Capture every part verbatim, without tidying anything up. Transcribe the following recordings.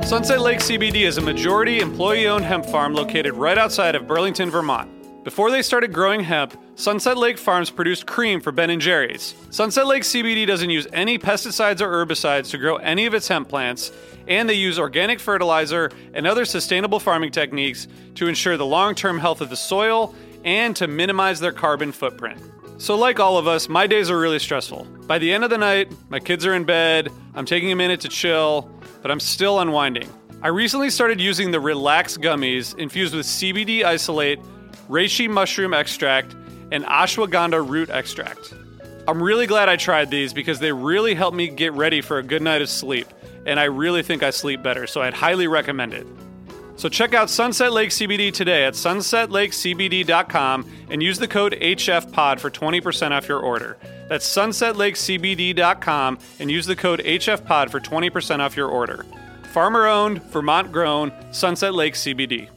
Sunset Lake C B D is a majority employee-owned hemp farm located right outside of Burlington, Vermont. Before they started growing hemp, Sunset Lake Farms produced cream for Ben and Jerry's. Sunset Lake C B D doesn't use any pesticides or herbicides to grow any of its hemp plants, and they use organic fertilizer and other sustainable farming techniques to ensure the long-term health of the soil and to minimize their carbon footprint. So like all of us, my days are really stressful. By the end of the night, my kids are in bed, I'm taking a minute to chill, but I'm still unwinding. I recently started using the Relax gummies infused with C B D isolate, reishi mushroom extract, and ashwagandha root extract. I'm really glad I tried these because they really helped me get ready for a good night of sleep, and I really think I sleep better, so I'd highly recommend it. So check out Sunset Lake C B D today at sunset lake c b d dot com and use the code H F pod for twenty percent off your order. That's sunset lake c b d dot com and use the code H F pod for twenty percent off your order. Farmer-owned, Vermont-grown, Sunset Lake C B D.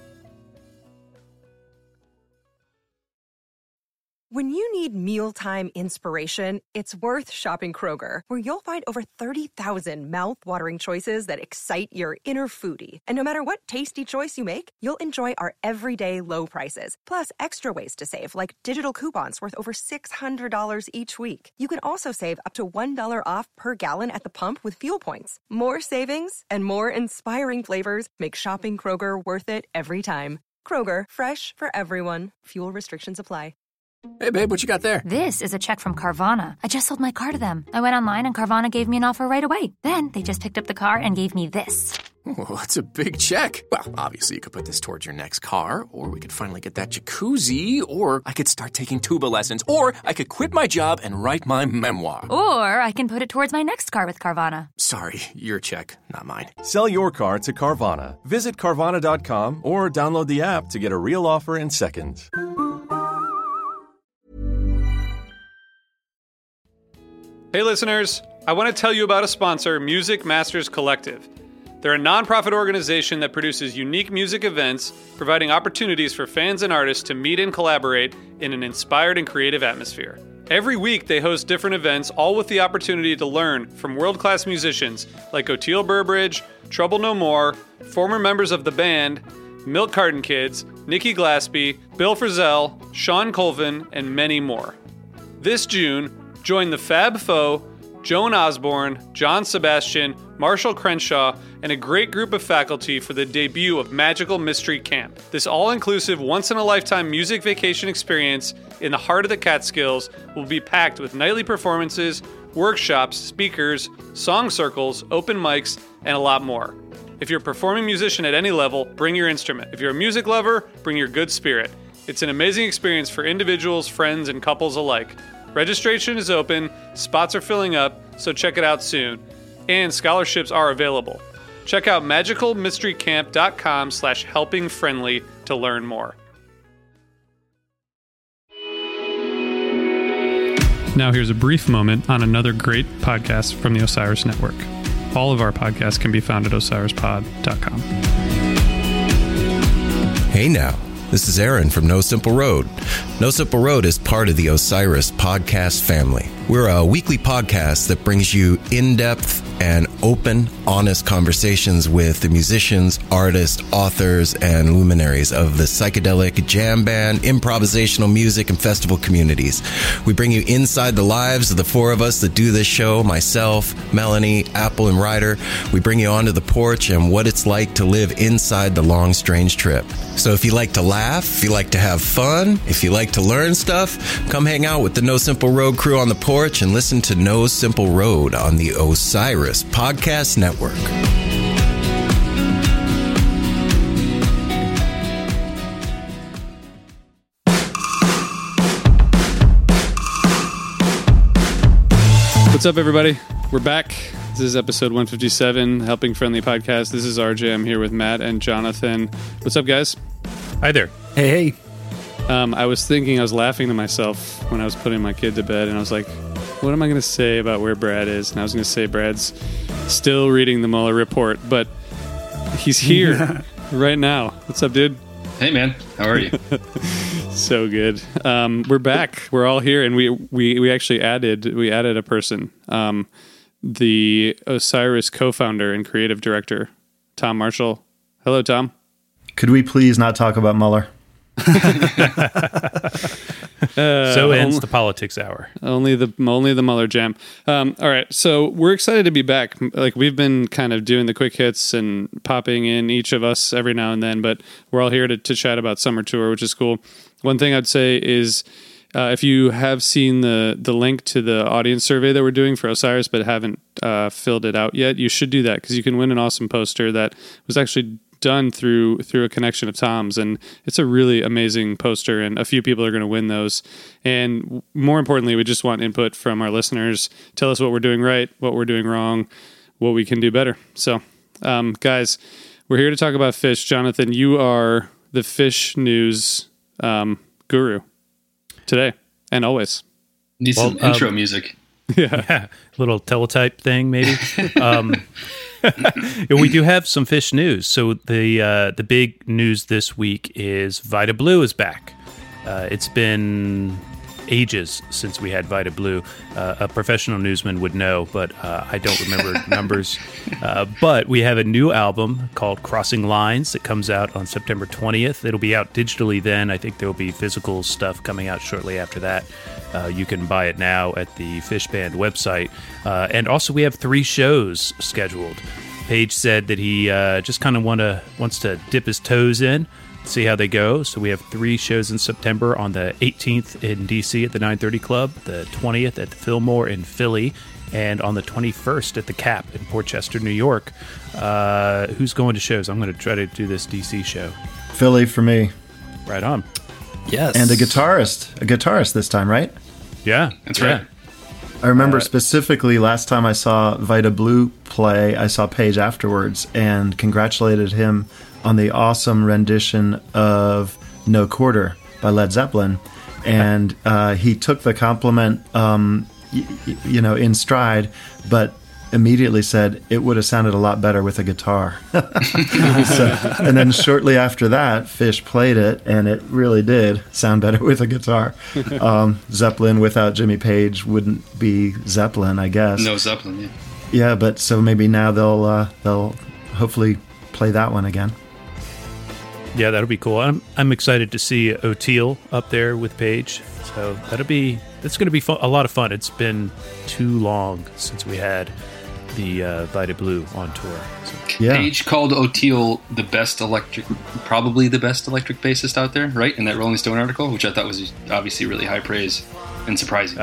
When you need mealtime inspiration, it's worth shopping Kroger, where you'll find over thirty thousand mouth-watering choices that excite your inner foodie. And no matter what tasty choice you make, you'll enjoy our everyday low prices, plus extra ways to save, like digital coupons worth over six hundred dollars each week. You can also save up to one dollar off per gallon at the pump with fuel points. More savings and more inspiring flavors make shopping Kroger worth it every time. Kroger, fresh for everyone. Fuel restrictions apply. Hey, babe, what you got there? This is a check from Carvana. I just sold my car to them. I went online and Carvana gave me an offer right away. Then they just picked up the car and gave me this. Oh, that's a big check. Well, obviously you could put this towards your next car, or we could finally get that jacuzzi, or I could start taking tuba lessons, or I could quit my job and write my memoir. Or I can put it towards my next car with Carvana. Sorry, your check, not mine. Sell your car to Carvana. Visit Carvana dot com or download the app to get a real offer in seconds. Hey listeners, I want to tell you about a sponsor, Music Masters Collective. They're a nonprofit organization that produces unique music events, providing opportunities for fans and artists to meet and collaborate in an inspired and creative atmosphere. Every week they host different events, all with the opportunity to learn from world-class musicians like Oteil Burbridge, Trouble No More, former members of the band, Milk Carton Kids, Nikki Glaspie, Bill Frisell, Sean Colvin, and many more. This June, join the Fab Four, Joan Osborne, John Sebastian, Marshall Crenshaw, and a great group of faculty for the debut of Magical Mystery Camp. This all-inclusive, once-in-a-lifetime music vacation experience in the heart of the Catskills will be packed with nightly performances, workshops, speakers, song circles, open mics, and a lot more. If you're a performing musician at any level, bring your instrument. If you're a music lover, bring your good spirit. It's an amazing experience for individuals, friends, and couples alike. Registration is open, spots are filling up, so check it out soon. And scholarships are available. Check out magical mystery camp dot com slash helping friendly to learn more. Now here's a brief moment on another great podcast from the Osiris Network. All of our podcasts can be found at osiris pod dot com. Hey now. This is Aaron from No Simple Road. No Simple Road is part of the Osiris podcast family. We're a weekly podcast that brings you in-depth and open, honest conversations with the musicians, artists, authors, and luminaries of the psychedelic, jam band, improvisational music, and festival communities. We bring you inside the lives of the four of us that do this show, myself, Melanie, Apple, and Ryder. We bring you onto the porch and what it's like to live inside the long, strange trip. So if you like to laugh, if you like to have fun, if you like to learn stuff, come hang out with the No Simple Road crew on the porch and listen to No Simple Road on the Osiris Podcast Network. What's up, everybody? We're back. This is episode one fifty-seven, Helping Friendly Podcast. This is R J. I'm here with Matt and Jonathan. What's up, guys? Hi there. Hey, hey. Um, I was thinking, I was laughing to myself when I was putting my kid to bed, and I was like, what am I going to say about where Brad is? And I was going to say Brad's still reading the Mueller report, but he's here right now. What's up, dude? Hey, man. How are you? So good. Um, we're back. We're all here, and we, we, we actually added we added a person, um, the Osiris co-founder and creative director, Tom Marshall. Hello, Tom. Could we please not talk about Mueller? Uh, so ends only, the politics hour. Only the only the Mueller jam. Um, all right, so we're excited to be back. Like we've been kind of doing the quick hits and popping in each of us every now and then, but we're all here to, to chat about Summer Tour, which is cool. One thing I'd say is uh, if you have seen the the link to the audience survey that we're doing for Osiris, but haven't uh, filled it out yet, you should do that because you can win an awesome poster that was actually done through through a connection of Tom's, and it's a really amazing poster, and a few people are going to win those. And more importantly, we just want input from our listeners. Tell us what we're doing right, what we're doing wrong, what we can do better. So um, guys, we're here to talk about Phish. Jonathan, you are the Phish news um, guru today and always. Need well, some um, intro music. Yeah. yeah, little teletype thing maybe. um, we do have some Phish news. So the uh, the big news this week is Vida Blue is back. Uh, it's been ages since we had Vida Blue. Uh, a professional newsman would know, but uh, I don't remember numbers. Uh, but we have a new album called Crossing Lines that comes out on September twentieth. It'll be out digitally then. I think there will be physical stuff coming out shortly after that. Uh, you can buy it now at the Phish Band website. Uh, and also we have three shows scheduled. Page said that he uh, just kind of want to wants to dip his toes in, see how they go. So we have three shows in September: on the eighteenth in D C at the nine thirty Club, the twentieth at the Fillmore in Philly, and on the twenty-first at the Cap in Port Chester, New York. Uh, who's going to shows? I'm going to try to do this D C show. Philly for me. Right on. Yes. And a guitarist. A guitarist this time, right? Yeah, that's right. Yeah. I remember uh, specifically last time I saw Vida Blue play, I saw Page afterwards and congratulated him on the awesome rendition of No Quarter by Led Zeppelin. And uh, he took the compliment, um, y- y- you know, in stride, but immediately said it would have sounded a lot better with a guitar. so, and then shortly after that, Phish played it, and it really did sound better with a guitar. Um, Zeppelin without Jimmy Page wouldn't be Zeppelin, I guess. No Zeppelin, yeah. Yeah, but so maybe now they'll uh, they'll hopefully play that one again. Yeah, that'll be cool. I'm I'm excited to see O'Teal up there with Page. So that'll be that's going to be fun, a lot of fun. It's been too long since we had the uh, Vida Blue on tour. So. Yeah. Page called O'Teal the best electric, probably the best electric bassist out there, right? In that Rolling Stone article, which I thought was obviously really high praise and surprising. Uh,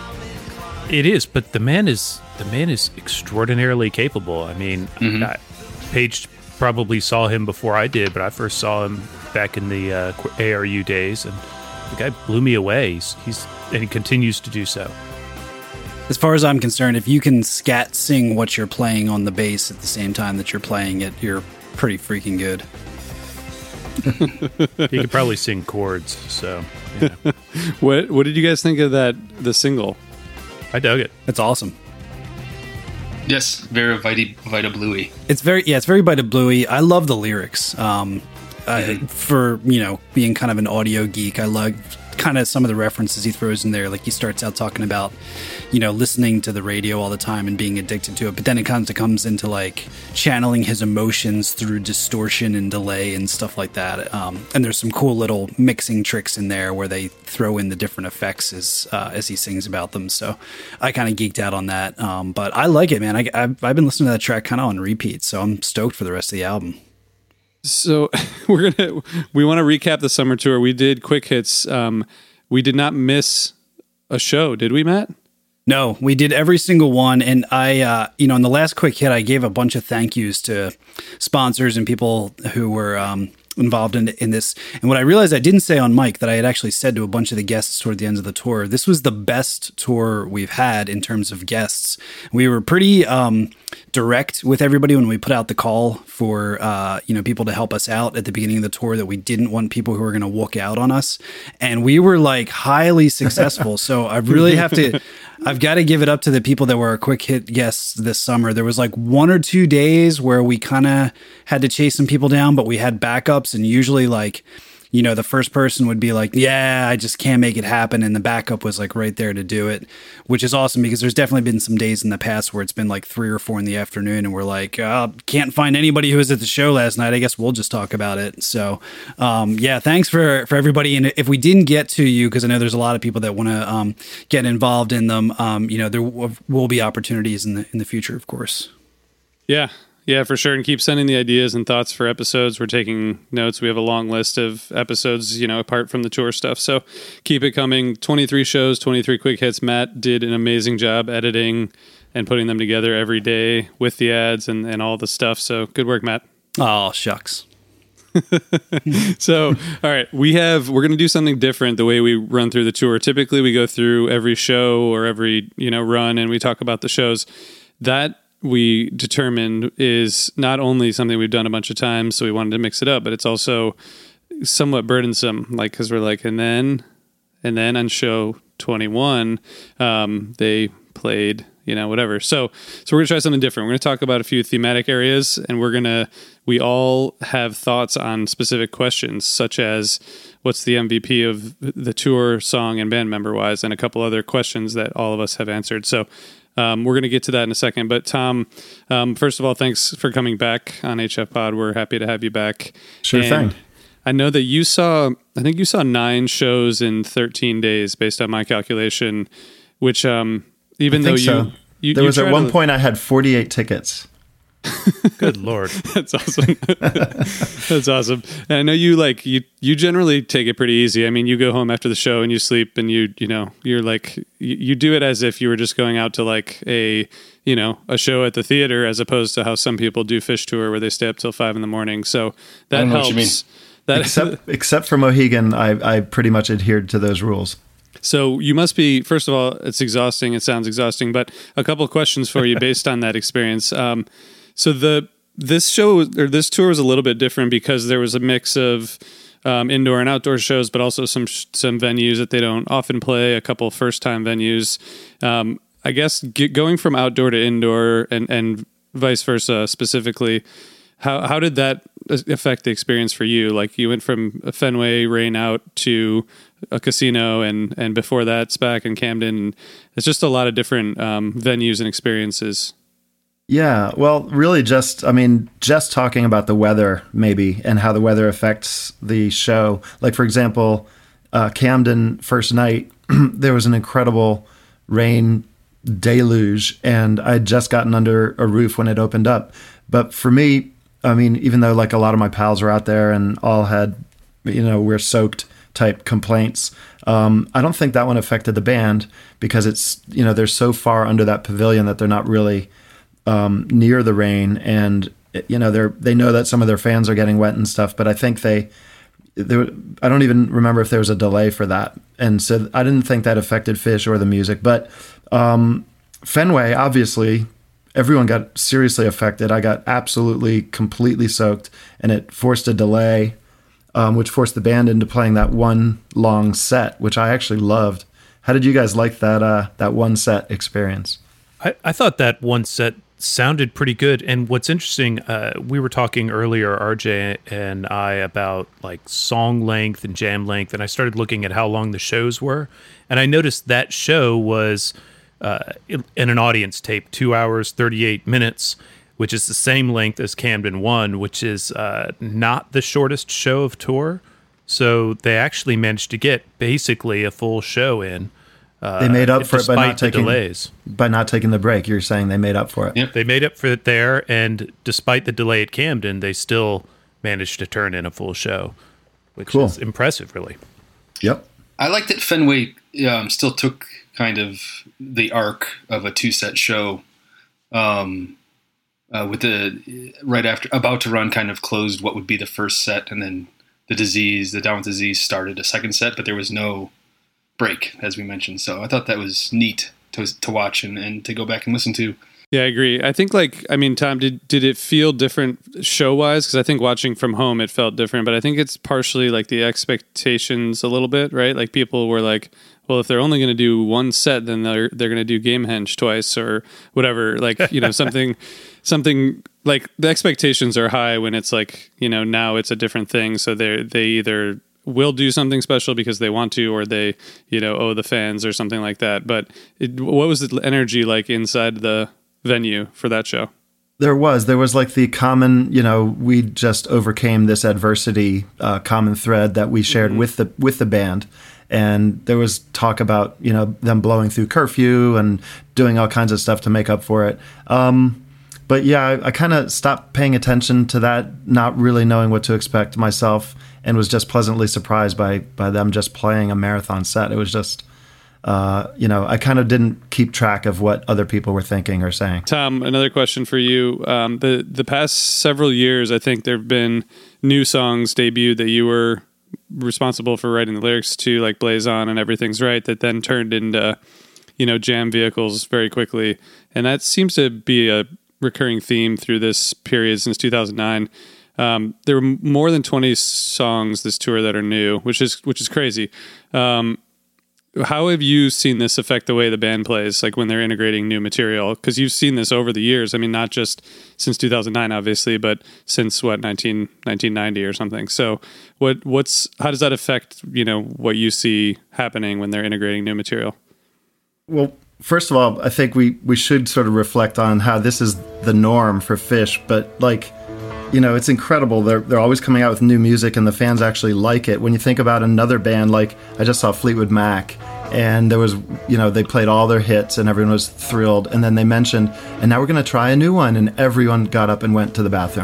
it is, but the man is the man is extraordinarily capable. I mean, mm-hmm. I, Page probably saw him before I did, but I first saw him back in the uh, A R U days, and the guy blew me away. He's, he's and he continues to do so. As far as I'm concerned, if you can scat sing what you're playing on the bass at the same time that you're playing it, you're pretty freaking good. He could probably sing chords. So, you know. what what did you guys think of that the single? I dug it. It's awesome. Yes, very Vida, Vida Bluey. It's very yeah, it's very Vida Bluey. I love the lyrics. Um, mm-hmm. I, for you know, being kind of an audio geek, I love kind of some of the references he throws in there. Like he starts out talking about, you know, listening to the radio all the time and being addicted to it, but then it kind of comes into like channeling his emotions through distortion and delay and stuff like that. Um, and there's some cool little mixing tricks in there where they throw in the different effects as uh, as he sings about them. So I kind of geeked out on that. Um, but I like it, man. I, I've, I've been listening to that track kind of on repeat, so I'm stoked for the rest of the album. So we're gonna we want to recap the summer tour. We did quick hits. Um, we did not miss a show, did we, Matt? No, we did every single one. And I, uh, you know, in the last quick hit, I gave a bunch of thank yous to sponsors and people who were um, involved in in this. And what I realized I didn't say on mic that I had actually said to a bunch of the guests toward the end of the tour, this was the best tour we've had in terms of guests. We were pretty um, direct with everybody when we put out the call for uh, you know people to help us out at the beginning of the tour, that we didn't want people who were going to walk out on us, and we were like highly successful. So I really have to. I've got to give it up to the people that were our quick hit guests this summer. There was like one or two days where we kind of had to chase some people down, but we had backups, and usually like you know, the first person would be like, yeah, I just can't make it happen. And the backup was like right there to do it, which is awesome because there's definitely been some days in the past where it's been like three or four in the afternoon and we're like, uh, can't find anybody who was at the show last night. I guess we'll just talk about it. So, um, yeah, thanks for, for everybody. And if we didn't get to you, because I know there's a lot of people that want to um, get involved in them, um, you know, there w- will be opportunities in the, in the future, of course. Yeah. Yeah, for sure. And keep sending the ideas and thoughts for episodes. We're taking notes. We have a long list of episodes, you know, apart from the tour stuff. So keep it coming. twenty-three shows, twenty-three quick hits. Matt did an amazing job editing and putting them together every day with the ads and, and all the stuff. So good work, Matt. Oh, shucks. So, all right, we have, we're going to do something different the way we run through the tour. Typically we go through every show or every, you know, run and we talk about the shows. That we determined is not only something we've done a bunch of times, so we wanted to mix it up, but it's also somewhat burdensome, like, because we're like, and then, and then on show twenty-one, um, they played, you know, whatever. So, so we're gonna try something different. We're gonna talk about a few thematic areas, and we're gonna, we all have thoughts on specific questions, such as what's the M V P of the tour, song, and band member wise, and a couple other questions that all of us have answered. So, Um, we're going to get to that in a second. But Tom, um, first of all, thanks for coming back on H F Pod. We're happy to have you back. Sure and thing. I know that you saw, I think you saw nine shows in thirteen days based on my calculation, which um, even I though think you, so. you... There you was at tried one to- point I had forty-eight tickets. Good Lord. That's awesome. That's awesome. And I know you like, you, you generally take it pretty easy. I mean, you go home after the show and you sleep and you, you know, you're like, you, you do it as if you were just going out to like a, you know, a show at the theater, as opposed to how some people do Fish Tour where they stay up till five in the morning. So that I don't know helps. what you mean. That, Except, except for Mohegan, I, I pretty much adhered to those rules. So you must be, first of all, it's exhausting. It sounds exhausting, but a couple of questions for you based on that experience. Um, so the this show or this tour was a little bit different because there was a mix of um, indoor and outdoor shows, but also some some venues that they don't often play. A couple first time venues. Um, I guess get, going from outdoor to indoor and and vice versa specifically. How how did that affect the experience for you? Like you went from a Fenway rain out to a casino, and and before that, SPAC and Camden. It's just a lot of different um, venues and experiences. Yeah, well, really just, I mean, just talking about the weather maybe and how the weather affects the show. Like, for example, uh, Camden first night, there was an incredible rain deluge and I'd just gotten under a roof when it opened up. But for me, I mean, even though like a lot of my pals were out there and all had, you know, we're soaked type complaints, um, I don't think that one affected the band because it's, you know, they're so far under that pavilion that they're not really Um, near the rain, and you know they're they know that some of their fans are getting wet and stuff. But I think they, there, I don't even remember if there was a delay for that, and so I didn't think that affected Fish or the music. But um, Fenway, obviously, everyone got seriously affected. I got absolutely completely soaked, and it forced a delay, um, which forced the band into playing that one long set, which I actually loved. How did you guys like that uh, that one set experience? I, I thought that one set sounded pretty good. And what's interesting, uh, we were talking earlier, R J and I, about like song length and jam length, and I started looking at how long the shows were, and I noticed that show was uh, in an audience tape, two hours, thirty-eight minutes, which is the same length as Camden one, which is uh, not the shortest show of tour. So they actually managed to get basically a full show in. Uh, they made up for it by not taking delays. By not taking the break. You're saying they made up for it. Yep. They made up for it there, and despite the delay at Camden, they still managed to turn in a full show, which cool. is impressive, really. Yep. I like that Fenway um, still took kind of the arc of a two-set show, um, uh, with the right after about to run kind of closed what would be the first set, and then the disease, the Down with Disease started a second set, but there was no break, as we mentioned. So I thought that was neat to to watch and, and to go back and listen to. Yeah, I agree. I think like, I mean, Tom, did, did it feel different show wise? Cause I think watching from home, it felt different, but I think it's partially like the expectations a little bit, right? Like people were like, well, if they're only going to do one set, then they're, they're going to do Gamehenge twice or whatever. Like, you know, something, something like the expectations are high when it's like, you know, now it's a different thing. So they they either will do something special because they want to, or they, you know, owe the fans or something like that. But it, what was the energy like inside the venue for that show? There was. There was like the common, you know, we just overcame this adversity uh, common thread that we shared mm-hmm. with the with the band. And there was talk about, you know, them blowing through curfew and doing all kinds of stuff to make up for it. Um, but yeah, I, I kind of stopped paying attention to that, not really knowing what to expect myself, and was just pleasantly surprised by by them just playing a marathon set. It was just... Uh, you know, I kind of didn't keep track of what other people were thinking or saying. Tom, another question for you. Um, the the past several years, I think there have been new songs debuted that you were responsible for writing the lyrics to, like Blaze On and Everything's Right, that then turned into, you know, jam vehicles very quickly. And that seems to be a recurring theme through this period since two thousand nine. Um, there were more than twenty songs this tour that are new, which is which is crazy. Um, How have you seen this affect the way the band plays, like when they're integrating new material? Because you've seen this over the years. I mean, not just since two thousand nine, obviously, but since what, nineteen, nineteen ninety or something. So what what's how does that affect, you know, what you see happening when they're integrating new material? Well, first of all, I think we, we should sort of reflect on how this is the norm for Phish, but like, you know, it's incredible. They're they're always coming out with new music, and the fans actually like it. When you think about another band, like I just saw Fleetwood Mac, and there was, you know, they played all their hits, and everyone was thrilled. And then they mentioned, and now we're going to try a new one, and everyone got up and went to the bathroom.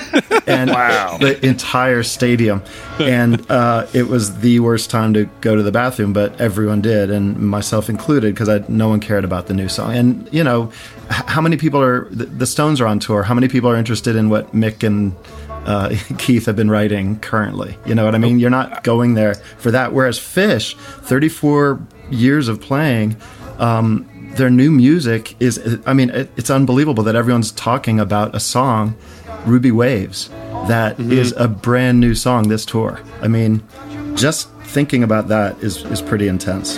And wow. The entire stadium. And uh, it was the worst time to go to the bathroom, but everyone did, and myself included, because no one cared about the new song. And, you know, how many people are, the Stones are on tour, how many people are interested in what Mick and uh, Keith have been writing currently? You know what I mean? You're not going there for that. Whereas Phish, thirty-four years of playing, um, their new music is, I mean, it, it's unbelievable that everyone's talking about a song, Ruby Waves, that mm-hmm. is a brand new song this tour. I mean, just thinking about that is, is pretty intense.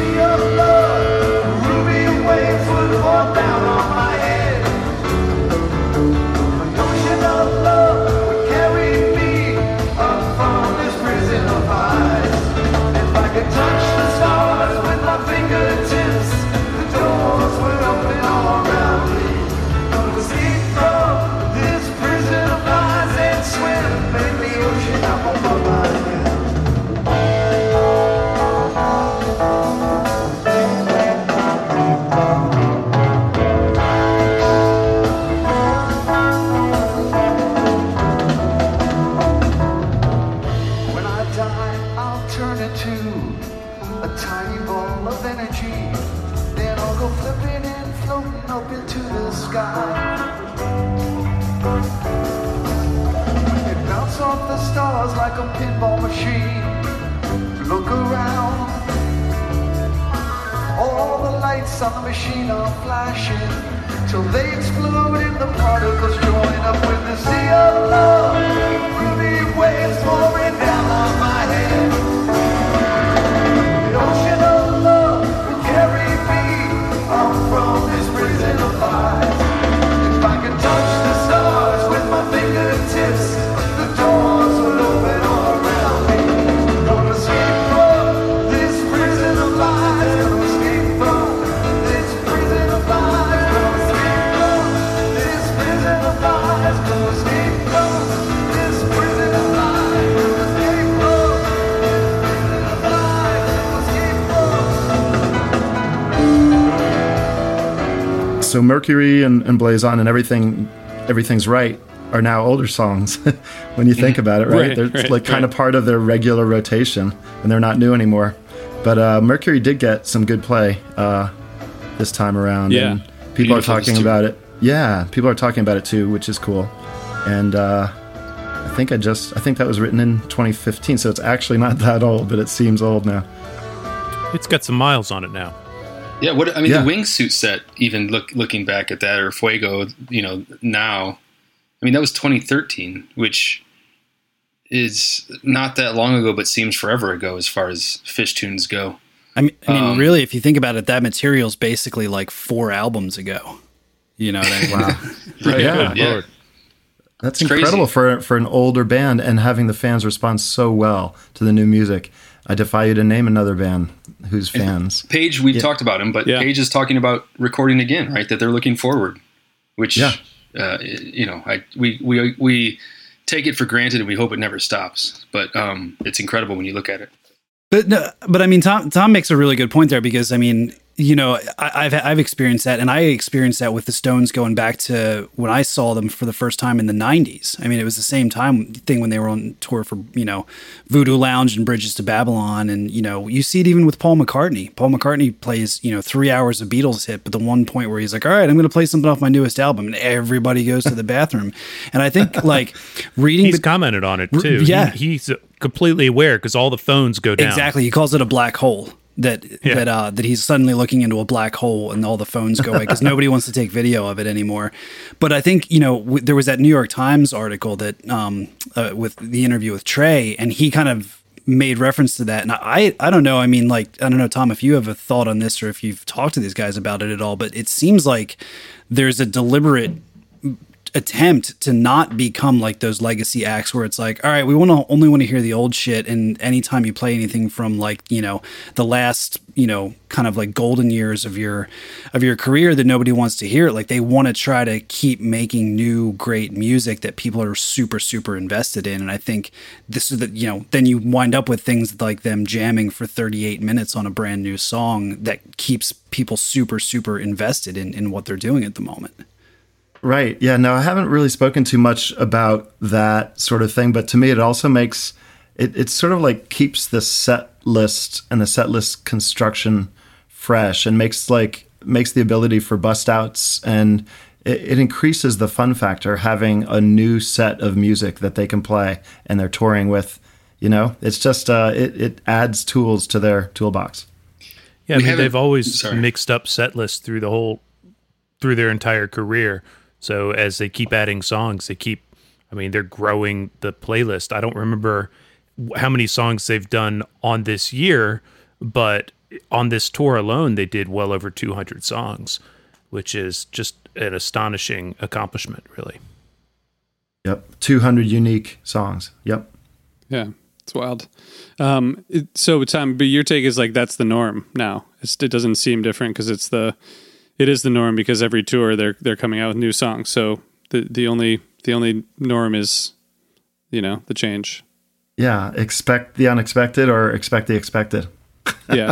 Like a pinball machine, look around. All the lights on the machine are flashing till they explode in the particles, join up with the sea of love. Ruby waves pouring down on my head. The ocean of love will carry me out from this prison of lies. If I could touch the stars with my fingertips, the doors will open all around me. Gonna escape from this prison of lies. Gonna escape from this prison of lies. Gonna escape from this prison of lies. Gonna escape from this prison of lies. Gonna escape from this prison of lies. Gonna escape from. So Mercury and, and Blaze On and everything, Everything's Right are now older songs when you think about it, right? right they're right, like kind right. of part of their regular rotation, and they're not new anymore. But uh, Mercury did get some good play uh, this time around, yeah. and people are talking about it. Yeah, people are talking about it too, which is cool. And uh, I think I just I think that was written in twenty fifteen, so it's actually not that old, but it seems old now. It's got some miles on it now. Yeah, what I mean, Yeah. the Wingsuit set, even look, looking back at that, or Fuego, you know, now, I mean, that was twenty thirteen, which is not that long ago, but seems forever ago as far as Phish tunes go. I mean, I mean, Um, really, if you think about it, that material's basically like four albums ago. You know what I mean? Wow. Right? Yeah. Yeah. Lord. That's It's incredible crazy. for for an older band and having the fans respond so well to the new music. I defy you to name another band whose fans. Paige, we've Yeah. talked about him, but Yeah. Paige is talking about recording again, right? That they're looking forward, which, Yeah. uh, you know, I, we, we, we take it for granted and we hope it never stops. But um, it's incredible when you look at it. But no, but I mean, Tom Tom makes a really good point there because I mean, you know, I, I've I've experienced that, and I experienced that with the Stones going back to when I saw them for the first time in the nineties. I mean, it was the same time thing when they were on tour for, you know, Voodoo Lounge and Bridges to Babylon, and you know, you see it even with Paul McCartney. Paul McCartney plays, you know, three hours of Beatles hit, but the one point where he's like, "All right, I'm going to play something off my newest album," and everybody goes to the bathroom. And I think like reading, He's the, commented on it too. Yeah. He, he's completely aware because all the phones go down. exactly, he calls it a black hole. That Yeah. that uh, that he's suddenly looking into a black hole and all the phones go away because nobody wants to take video of it anymore. But I think you know w- there was that New York Times article that um, uh, with the interview with Trey, and he kind of made reference to that. And I I don't know. I mean, like I don't know, Tom, if you have a thought on this or if you've talked to these guys about it at all. But it seems like there's a deliberate attempt to not become like those legacy acts where it's like, all right, we want to only want to hear the old shit, and anytime you play anything from like, you know, the last, you know, kind of like golden years of your of your career that nobody wants to hear it, like they want to try to keep making new great music that people are super super invested in. And I think this is the, you know, then you wind up with things like them jamming for thirty-eight minutes on a brand new song that keeps people super super invested in in what they're doing at the moment. Right. Yeah. No, I haven't really spoken too much about that sort of thing, but to me, it also makes it, it sort of like keeps the set list and the set list construction fresh and makes like makes the ability for bust outs, and it, it increases the fun factor having a new set of music that they can play and they're touring with. You know, it's just uh, it, it adds tools to their toolbox. Yeah, I We mean haven't- they've always sorry. mixed up set lists through the whole through their entire career. So as they keep adding songs, they keep I mean they're growing the playlist. I don't remember how many songs they've done on this year, but on this tour alone they did well over two hundred songs, which is just an astonishing accomplishment, really. Yep. two hundred unique songs. Yep. Yeah, it's wild. Um, it, so, Tom, but your take is like that's the norm now. It's, it doesn't seem different because it's the, it is the norm because every tour they're they're coming out with new songs. So the the only the only norm is, you know, the change. Yeah. Expect the unexpected or expect the expected. Yeah.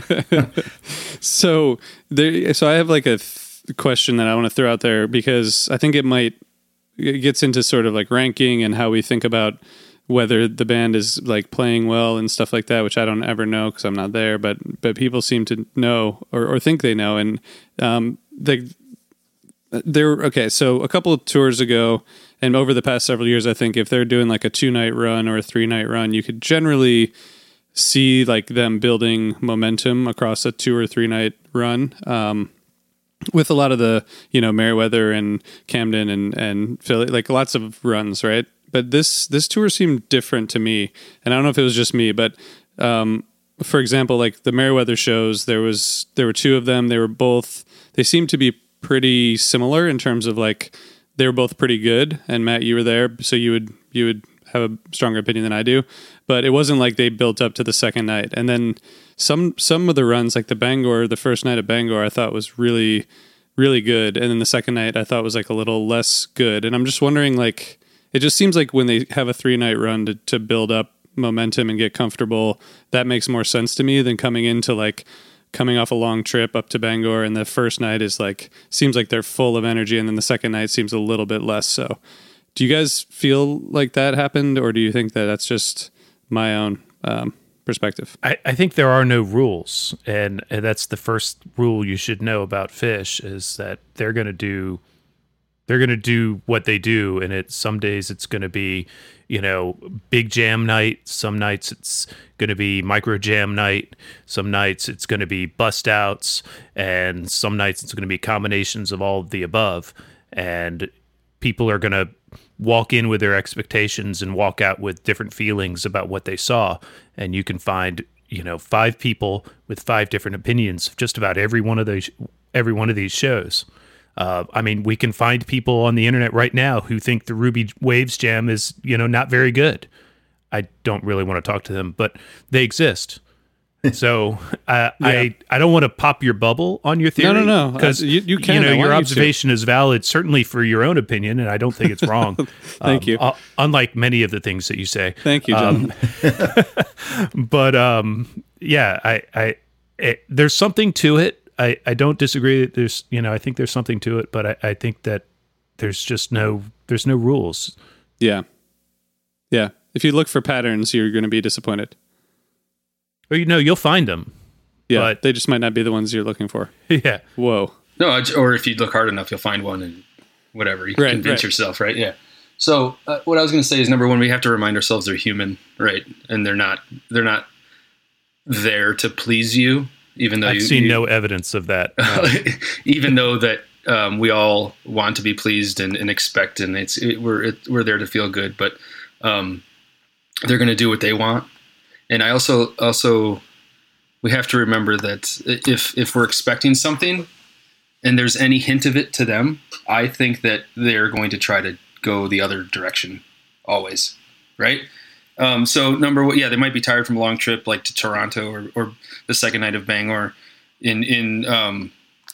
so there. So I have like a th- question that I want to throw out there because I think it might it gets into sort of like ranking and how we think about whether the band is like playing well and stuff like that, which I don't ever know because I'm not there, but but people seem to know or, or think they know. And um, they they're okay. So a couple of tours ago and over the past several years, I think if they're doing like a two night run or a three night run, you could generally see like them building momentum across a two or three night run. Um, with a lot of the, you know, Merriweather and Camden and, and Philly, like lots of runs, right? But this this tour seemed different to me, and I don't know if it was just me, but um, for example, like the Merriweather shows, there was there were two of them. They were both they seemed to be pretty similar in terms of like they were both pretty good. And Matt, you were there, so you would you would have a stronger opinion than I do. But it wasn't like they built up to the second night, and then some some of the runs, like the Bangor, the first night at Bangor, I thought was really really good, and then the second night I thought was like a little less good. And I'm just wondering, like. It just seems like when they have a three night run to, to build up momentum and get comfortable, that makes more sense to me than coming into like coming off a long trip up to Bangor. And the first night is like, seems like they're full of energy. And then the second night seems a little bit less so. Do you guys feel like that happened? Or do you think that that's just my own um, perspective? I, I think there are no rules. And, and that's the first rule you should know about Fish is that they're going to do They're going to do what they do, and it some days it's going to be, you know, big jam night. Some nights it's going to be micro jam night. Some nights it's going to be bust outs, and some nights it's going to be combinations of all of the above. And people are going to walk in with their expectations and walk out with different feelings about what they saw. And you can find, you know, five people with five different opinions of just about every one of those, every one of these shows. Uh, I mean, we can find people on the internet right now who think the Ruby Waves jam is, you know, not very good. I don't really want to talk to them, but they exist. So uh, yeah. I I don't want to pop your bubble on your theory. No, no, no. Because you, you can. You know, I your want observation you is valid, certainly for your own opinion, and I don't think it's wrong. Thank um, you. Uh, unlike many of the things that you say. Thank you, John. Um, but um, yeah, I, I it, there's something to it. I, I don't disagree that there's, you know, I think there's something to it, but I, I think that there's just no there's no rules. Yeah, yeah. If you look for patterns, you're going to be disappointed. Or, you know, you'll find them. Yeah, but they just might not be the ones you're looking for. Yeah. Whoa. No, or if you look hard enough, you'll find one and whatever. You can right, convince right. yourself, right? Yeah. So uh, what I was going to say is, number one, we have to remind ourselves they're human, right? And they're not they're not there to please you, even though I've you, seen you, no evidence of that. No. Even though that um, we all want to be pleased and, and expect, and it's it, we're it, we're there to feel good, but um, they're going to do what they want. And I also also we have to remember that if if we're expecting something and there's any hint of it to them, I think that they're going to try to go the other direction always, right? Um, so number one, yeah, they might be tired from a long trip like to Toronto or, or the second night of Bangor, in in um,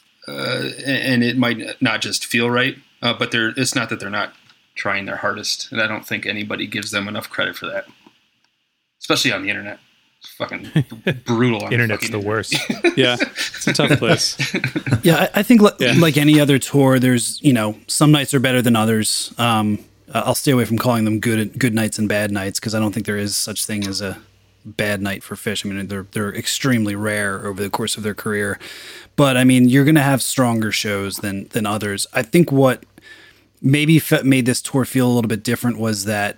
uh, and it might not just feel right, uh, but they're it's not that they're not trying their hardest, and I don't think anybody gives them enough credit for that. Especially on the internet. It's fucking brutal. On Internet's the, the worst. Yeah, it's a tough place. Yeah, I, I think li- Yeah. like any other tour, there's, you know, some nights are better than others. Um, I'll stay away from calling them good good nights and bad nights because I don't think there is such thing as a bad night for Phish. I mean, they're they're extremely rare over the course of their career. But, I mean, you're going to have stronger shows than than others. I think what maybe fe- made this tour feel a little bit different was that,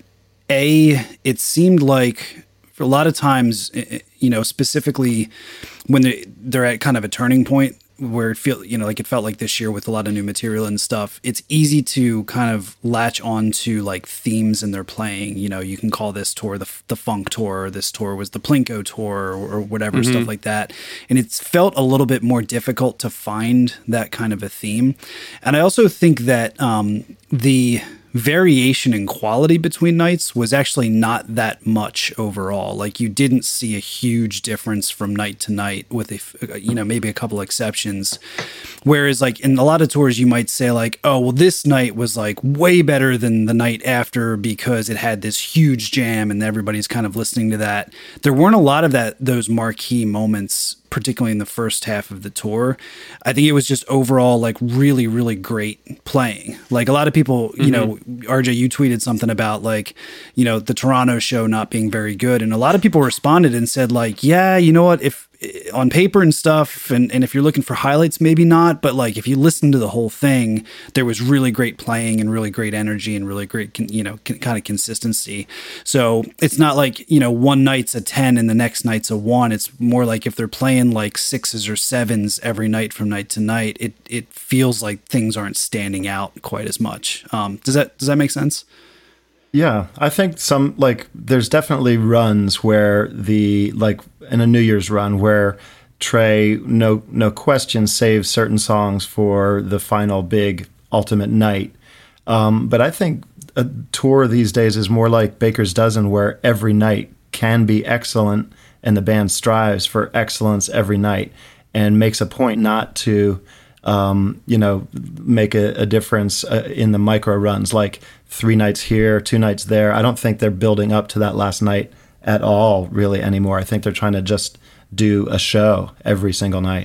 A, it seemed like for a lot of times, you know, specifically when they, they're at kind of a turning point where it feel, you know, like it felt like this year with a lot of new material and stuff, it's easy to kind of latch on to like themes in their playing. You know, you can call this tour the the funk tour, or this tour was the Plinko tour, or, or whatever, Mm-hmm. stuff like that. And it's felt a little bit more difficult to find that kind of a theme. And I also think that um, the variation in quality between nights was actually not that much overall. Like you didn't see a huge difference from night to night with a, you know, maybe a couple exceptions. Whereas like in a lot of tours, you might say like, oh, well, this night was like way better than the night after because it had this huge jam and everybody's kind of listening to that. There weren't a lot of that, those marquee moments, particularly in the first half of the tour. I think it was just overall like really, really great playing. Like a lot of people, you mm-hmm. know, R J, you tweeted something about like, you know, the Toronto show not being very good. And a lot of people responded and said like, yeah, you know what, if on paper and stuff, and, and if you're looking for highlights, maybe not, but like if you listen to the whole thing, there was really great playing and really great energy and really great, you know, kind of consistency. So it's not like, you know, one night's a ten and the next night's a one. It's more like if they're playing like sixes or sevens every night from night to night, it it feels like things aren't standing out quite as much. Um, does that does that make sense? Yeah, I think some, like, there's definitely runs where the, like, in a New Year's run where Trey, no no question, saves certain songs for the final big ultimate night. Um, but I think a tour these days is more like Baker's Dozen, where every night can be excellent and the band strives for excellence every night and makes a point not to, um, you know, make a, a difference uh, in the micro runs, like three nights here, two nights there. I don't think they're building up to that last night at all really anymore. I think they're trying to just do a show every single night.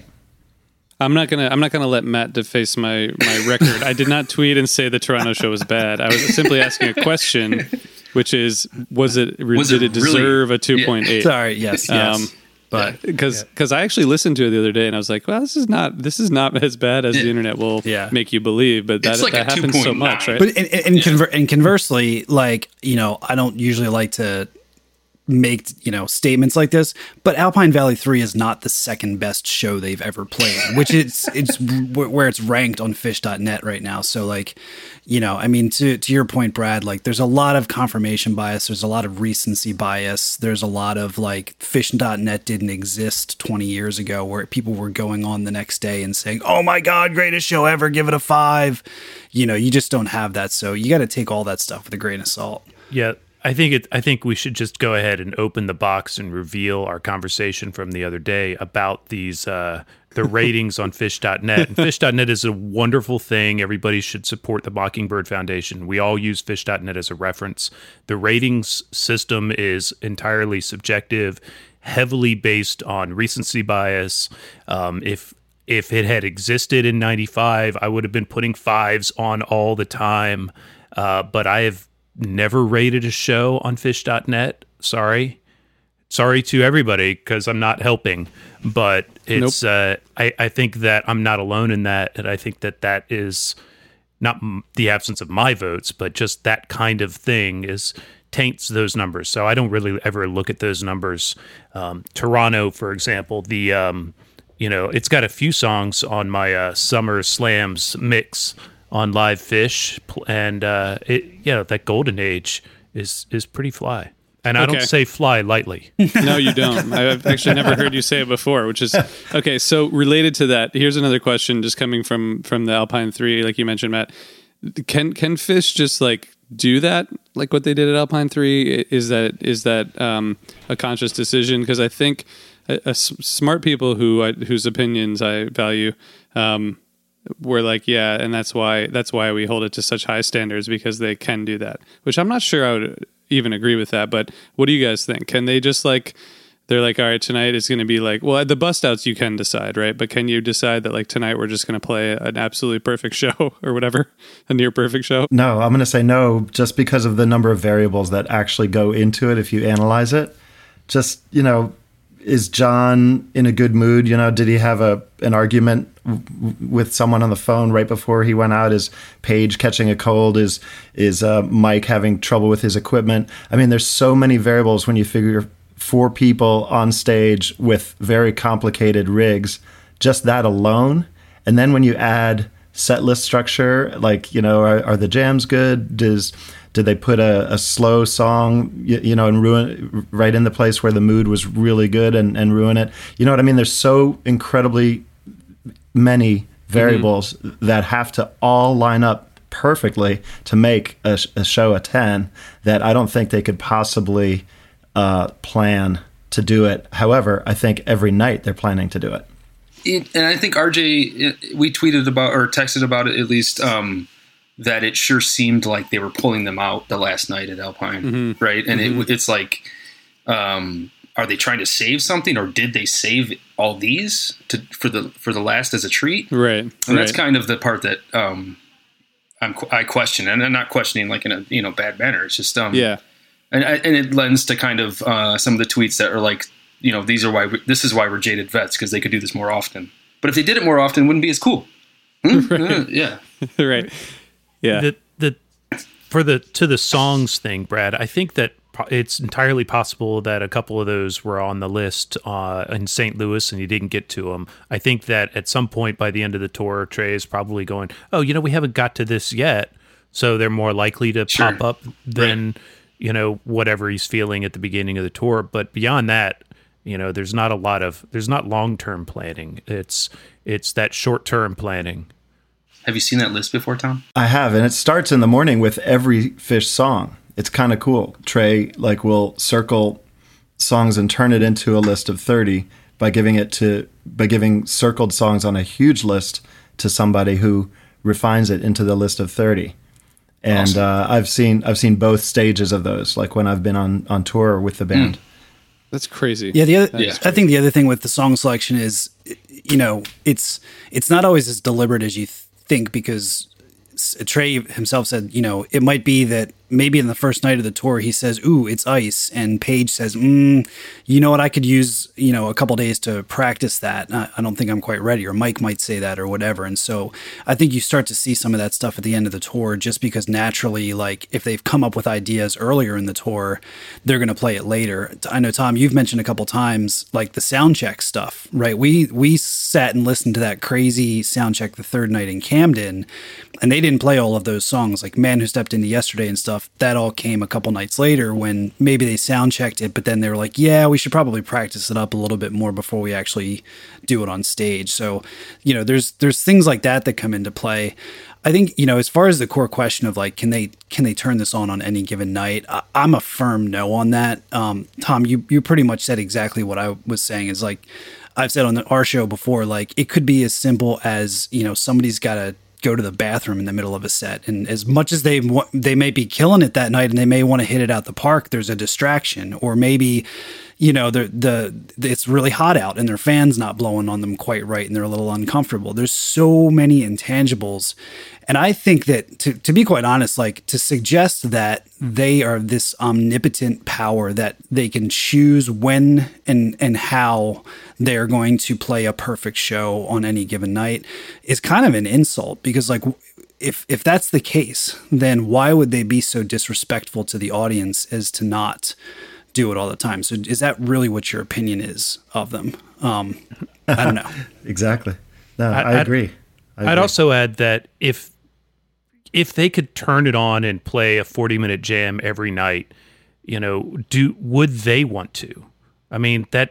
I'm not gonna. I'm not gonna let Matt deface my my record. I did not tweet and say the Toronto show was bad. I was simply asking a question, which is, was it? Was did it it deserve really? a two point eight? Sorry, yes, yes. Um, but because because I actually listened to it the other day and I was like, well, this is not this is not as bad as Yeah. the internet will Yeah. make you believe. But that It's like that a happens so two point nine. much, right? But and, and, conver- and conversely, like, you know, I don't usually like to make, you know, statements like this, but Alpine Valley three is not the second best show they've ever played, which is it's where it's ranked on fish dot net right now. So like, you know, I mean, to to your point, Brad, like there's a lot of confirmation bias, there's a lot of recency bias, there's a lot of like fish dot net didn't exist twenty years ago where people were going on the next day and saying, "Oh my God, greatest show ever, give it a five." You know, you just don't have that. So you got to take all that stuff with a grain of salt. Yeah. I think it. I think we should just go ahead and open the box and reveal our conversation from the other day about these uh, the ratings on fish dot net. And fish dot net is a wonderful thing. Everybody should support the Mockingbird Foundation. We all use fish dot net as a reference. The ratings system is entirely subjective, heavily based on recency bias. Um, if if it had existed in ninety-five, I would have been putting fives on all the time. Uh, but I have never rated a show on fish dot net. Sorry. Sorry to everybody because I'm not helping. But it's nope. uh, I, I think that I'm not alone in that. And I think that that is not m- the absence of my votes, but just that kind of thing is taints those numbers. So I don't really ever look at those numbers. Um, Toronto, for example, the um, you know, it's got a few songs on my uh, Summer Slams mix on Live Fish, and uh, it yeah, that Golden Age is is pretty fly, and I Okay. don't say fly lightly. No, you don't. I've actually never heard you say it before, which is okay. So related to that, here's another question, just coming from from the Alpine three, like you mentioned, Matt. Can can Fish just like do that, like what they did at Alpine three? Is that is that um, a conscious decision? Because I think a, a s- smart people who I, whose opinions I value. Um, We're like, yeah, and that's why that's why we hold it to such high standards, because they can do that. Which I'm not sure I would even agree with that. But what do you guys think? Can they just like, they're like, all right, tonight it's going to be like, well, at the bust outs you can decide, right? But can you decide that like tonight we're just going to play an absolutely perfect show or whatever, a near perfect show? No, I'm going to say no, just because of the number of variables that actually go into it if you analyze it. Just, you know, is John in a good mood? You know, did he have a an argument w- with someone on the phone right before he went out? Is Paige catching a cold? Is is uh, Mike having trouble with his equipment? I mean, there's so many variables when you figure four people on stage with very complicated rigs, just that alone. And then when you add set list structure, like, you know, are, are the jams good? Does Did they put a, a slow song, you, you know, and ruin right in the place where the mood was really good and, and ruin it? You know what I mean? There's so incredibly many variables mm-hmm. that have to all line up perfectly to make a, a show a ten that I don't think they could possibly uh, plan to do it. However, I think every night they're planning to do it. it and I think R J, we tweeted about or texted about it at least, um, that it sure seemed like they were pulling them out the last night at Alpine, mm-hmm. right? And mm-hmm. it, it's like, um, are they trying to save something, or did they save all these to, for the for the last as a treat? Right, and right. that's kind of the part that um, I'm I question, and I'm not questioning like in a you know bad manner. It's just um, yeah, and and it lends to kind of uh, some of the tweets that are like, you know, these are why we, this is why we're jaded vets, because they could do this more often. But if they did it more often, it wouldn't be as cool. Hmm? Right. Uh, yeah, right. Yeah. The the for the to the songs thing, Brad, I think that it's entirely possible that a couple of those were on the list uh, in Saint Louis and you didn't get to them. I think that at some point by the end of the tour, Trey is probably going, "Oh, you know, we haven't got to this yet," so they're more likely to sure. pop up than right. you know whatever he's feeling at the beginning of the tour. But beyond that, you know, there's not a lot of there's not long term planning. It's it's that short term planning. Have you seen that list before, Tom? I have, and it starts in the morning with every Fish song. It's kind of cool. Trey like will circle songs and turn it into a list of thirty by giving it to by giving circled songs on a huge list to somebody who refines it into the list of thirty. And awesome. uh, I've seen I've seen both stages of those, like when I've been on, on tour with the band. Mm. That's crazy. Yeah, the other, yeah. I think the other thing with the song selection is, you know, it's it's not always as deliberate as you th- think, because Trey himself said, you know, it might be that maybe in the first night of the tour, he says, ooh, it's ice. And Page says, mm, you know what, I could use, you know, a couple days to practice that. I, I don't think I'm quite ready. Or Mike might say that or whatever. And so I think you start to see some of that stuff at the end of the tour, just because naturally, like if they've come up with ideas earlier in the tour, they're going to play it later. I know, Tom, you've mentioned a couple times, like the sound check stuff, right? We, we sat and listened to that crazy sound check the third night in Camden, and they didn't play all of those songs, like Man Who Stepped Into Yesterday and stuff. That all came a couple nights later when maybe they sound checked it, but then they were like, yeah, we should probably practice it up a little bit more before we actually do it on stage. So, you know, there's there's things like that that come into play. I think, you know, as far as the core question of like, can they can they turn this on on any given night? I, I'm a firm no on that. Um, Tom, you you pretty much said exactly what I was saying. Is like I've said on the, our show before, like it could be as simple as, you know, somebody's got to go to the bathroom in the middle of a set, and as much as they they may be killing it that night and they may want to hit it out the park, there's a distraction. Or maybe, you know, the the it's really hot out and their fan's not blowing on them quite right and they're a little uncomfortable. There's so many intangibles. And I think that, to, to be quite honest, like to suggest that they are this omnipotent power that they can choose when and, and how they're going to play a perfect show on any given night is kind of an insult, because like if if that's the case, then why would they be so disrespectful to the audience as to not do it all the time? So is that really what your opinion is of them? Um, I don't know. Exactly. No, I, I agree. I agree. I'd also add that if if they could turn it on and play a forty minute jam every night, you know, do would they want to? I mean, that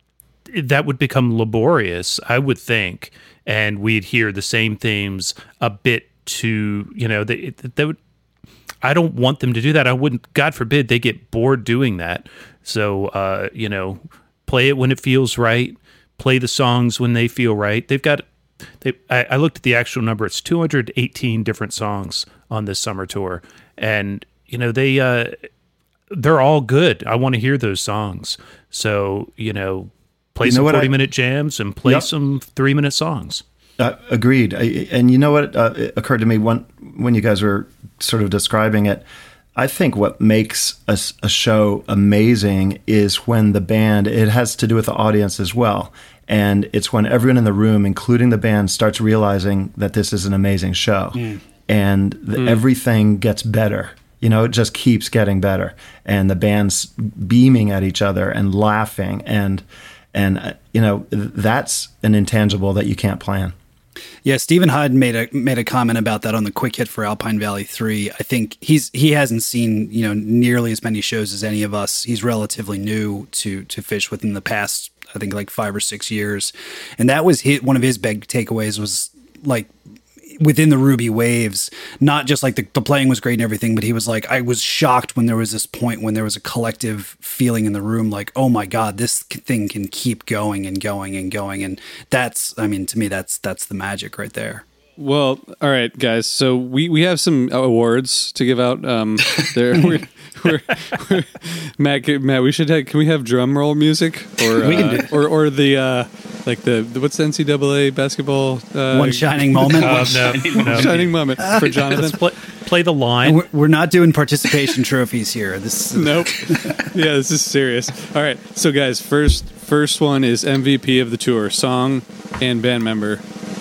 that would become laborious, I would think, and we'd hear the same themes a bit too, you know, they, they would, I don't want them to do that. I wouldn't, God forbid, they get bored doing that. So, uh, you know, play it when it feels right, play the songs when they feel right. They've got, they, I, I looked at the actual number, it's two hundred eighteen different songs on this summer tour. And, you know, they, uh, they're all good. I want to hear those songs. So, you know, play you know some forty minute jams and play yep. some three minute songs. Uh, agreed. I, and you know what uh, it occurred to me when, when you guys were sort of describing it? I think what makes a, a show amazing is when the band, it has to do with the audience as well. And it's when everyone in the room, including the band, starts realizing that this is an amazing show. Mm. And the, mm. everything gets better. You know, it just keeps getting better. And the band's beaming at each other and laughing. And, and uh, you know, that's an intangible that you can't plan. Yeah, Stephen Hyde made a made a comment about that on the Quick Hit for Alpine Valley three. I think he's he hasn't seen, you know, nearly as many shows as any of us. He's relatively new to to Phish within the past, I think, like five or six years, and that was his, one of his big takeaways was like within the Ruby Waves, not just like the, the playing was great and everything, but he was like, I was shocked when there was this point when there was a collective feeling in the room like, oh my God, this thing can keep going and going and going. And that's, I mean, to me, that's that's the magic right there. Well, all right, guys. So we, we have some awards to give out. Um, there, we're, we're, we're, Matt, Matt, we should have. Can we have drum roll music or we can uh, do. or or the uh, like the, the what's the N C double A basketball? Uh, One shining moment. Uh, One no, shining, no. shining moment for Jonathan. Let's play, play the line. We're, we're not doing participation trophies here. This nope. Yeah, this is serious. All right, so guys, first first one is M V P of the tour, song and band member.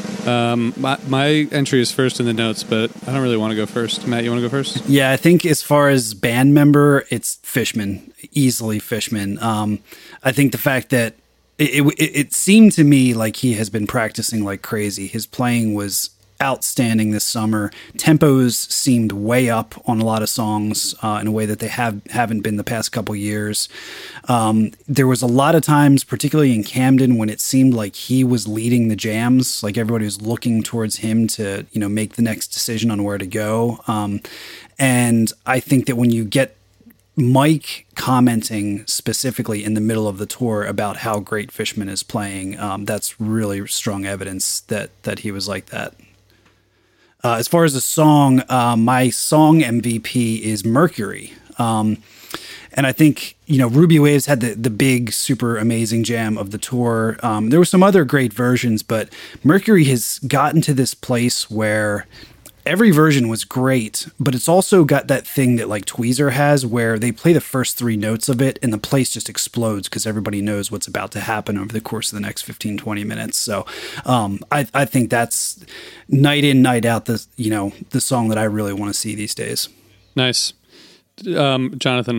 Um, my, my entry is first in the notes, but I don't really want to go first. Matt, you want to go first? Yeah, I think as far as band member, it's Fishman, easily Fishman. Um, I think the fact that it, it, it seemed to me like he has been practicing like crazy. His playing was outstanding this summer. Tempos seemed way up on a lot of songs uh, in a way that they have haven't been the past couple years. Um, there was a lot of times, particularly in Camden, when it seemed like he was leading the jams, like everybody was looking towards him to, you know, make the next decision on where to go. Um, and I think that when you get Mike commenting specifically in the middle of the tour about how great Fishman is playing, um, that's really strong evidence that that he was like that. Uh, as far as the song, uh, my song M V P is Mercury. Um, and I think, you know, Ruby Waves had the, the big, super amazing jam of the tour. Um, there were some other great versions, but Mercury has gotten to this place where every version was great, but it's also got that thing that like Tweezer has where they play the first three notes of it and the place just explodes because everybody knows what's about to happen over the course of the next fifteen, twenty minutes. So um, I, I think that's night in, night out, the, you know, the song that I really want to see these days. Nice. Um, Jonathan.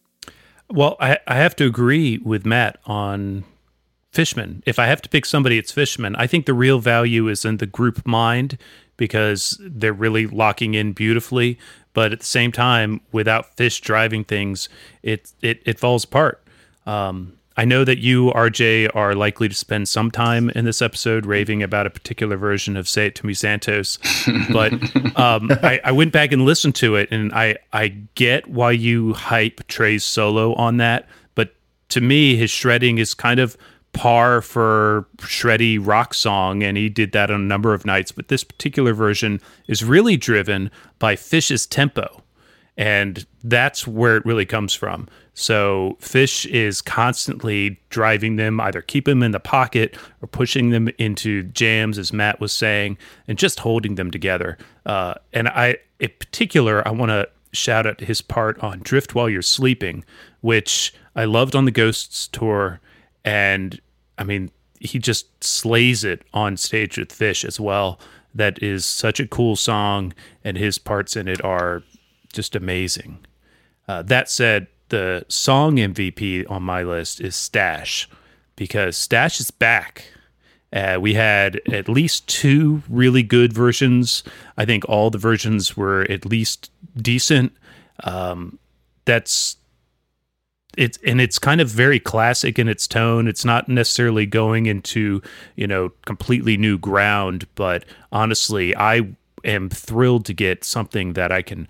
Well, I, I have to agree with Matt on Fishman. If I have to pick somebody, it's Fishman. I think the real value is in the group mind because they're really locking in beautifully. But at the same time, without Fish driving things, it it, it falls apart. Um, I know that you, R J, are likely to spend some time in this episode raving about a particular version of Say It To Me Santos, but um, I, I went back and listened to it, and I, I get why you hype Trey's solo on that, but to me, his shredding is kind of par for shreddy rock song, and he did that on a number of nights, but this particular version is really driven by Fish's tempo, and that's where it really comes from. So Fish is constantly driving them, either keep them in the pocket or pushing them into jams, as Matt was saying, and just holding them together. Uh, and I, in particular, I want to shout out his part on Drift While You're Sleeping, which I loved on the Ghosts tour. And I mean, he just slays it on stage with Fish as well. That is such a cool song, and his parts in it are just amazing. Uh, that said, the song M V P on my list is Stash, because Stash is back. Uh, we had at least two really good versions. I think all the versions were at least decent. Um, that's it's and it's kind of very classic in its tone. It's not necessarily going into, you know, completely new ground, but honestly, I am thrilled to get something that I can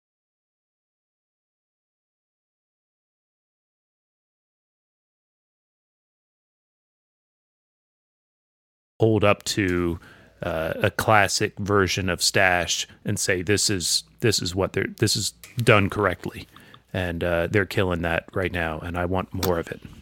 hold up to uh, a classic version of Stash and say this is this is what they're this is done correctly, and uh, they're killing that right now, and I want more of it.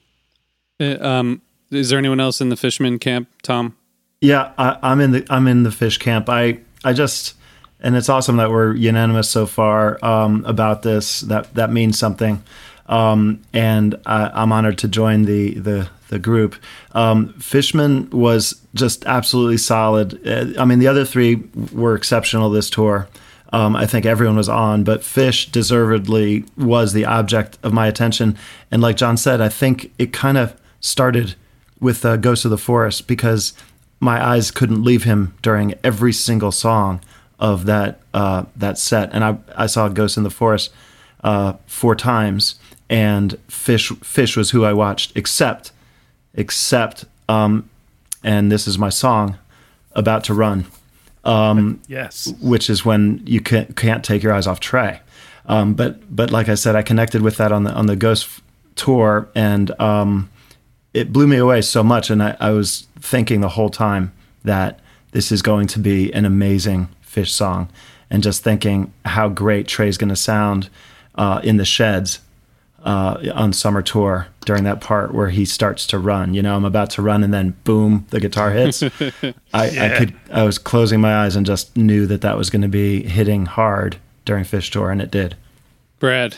Uh, um, is there anyone else in the Fishman camp, Tom? Yeah, I, I'm in the I'm in the Fish camp. I I just and it's awesome that we're unanimous so far um, about this. That that means something, um, and I, I'm honored to join the the. the group. Um, Fishman was just absolutely solid. Uh, I mean, the other three were exceptional this tour. Um, I think everyone was on, but Fish deservedly was the object of my attention. And like John said, I think it kind of started with uh, Ghost of the Forest because my eyes couldn't leave him during every single song of that uh, that set. And I, I saw Ghost in the Forest uh, four times, and Fish Fish was who I watched, except except, um, and this is my song, About to Run. Um, yes. Which is when you can't, can't take your eyes off Trey. Um, but but like I said, I connected with that on the on the Ghost tour, and um, it blew me away so much. And I, I was thinking the whole time that this is going to be an amazing Fish song, and just thinking how great Trey's going to sound uh, in the Sheds uh, on Summer Tour during that part where he starts to run. You know, I'm about to run, and then boom, the guitar hits. I, Yeah. I could, I was closing my eyes and just knew that that was going to be hitting hard during Fish Tour, and it did. Brad.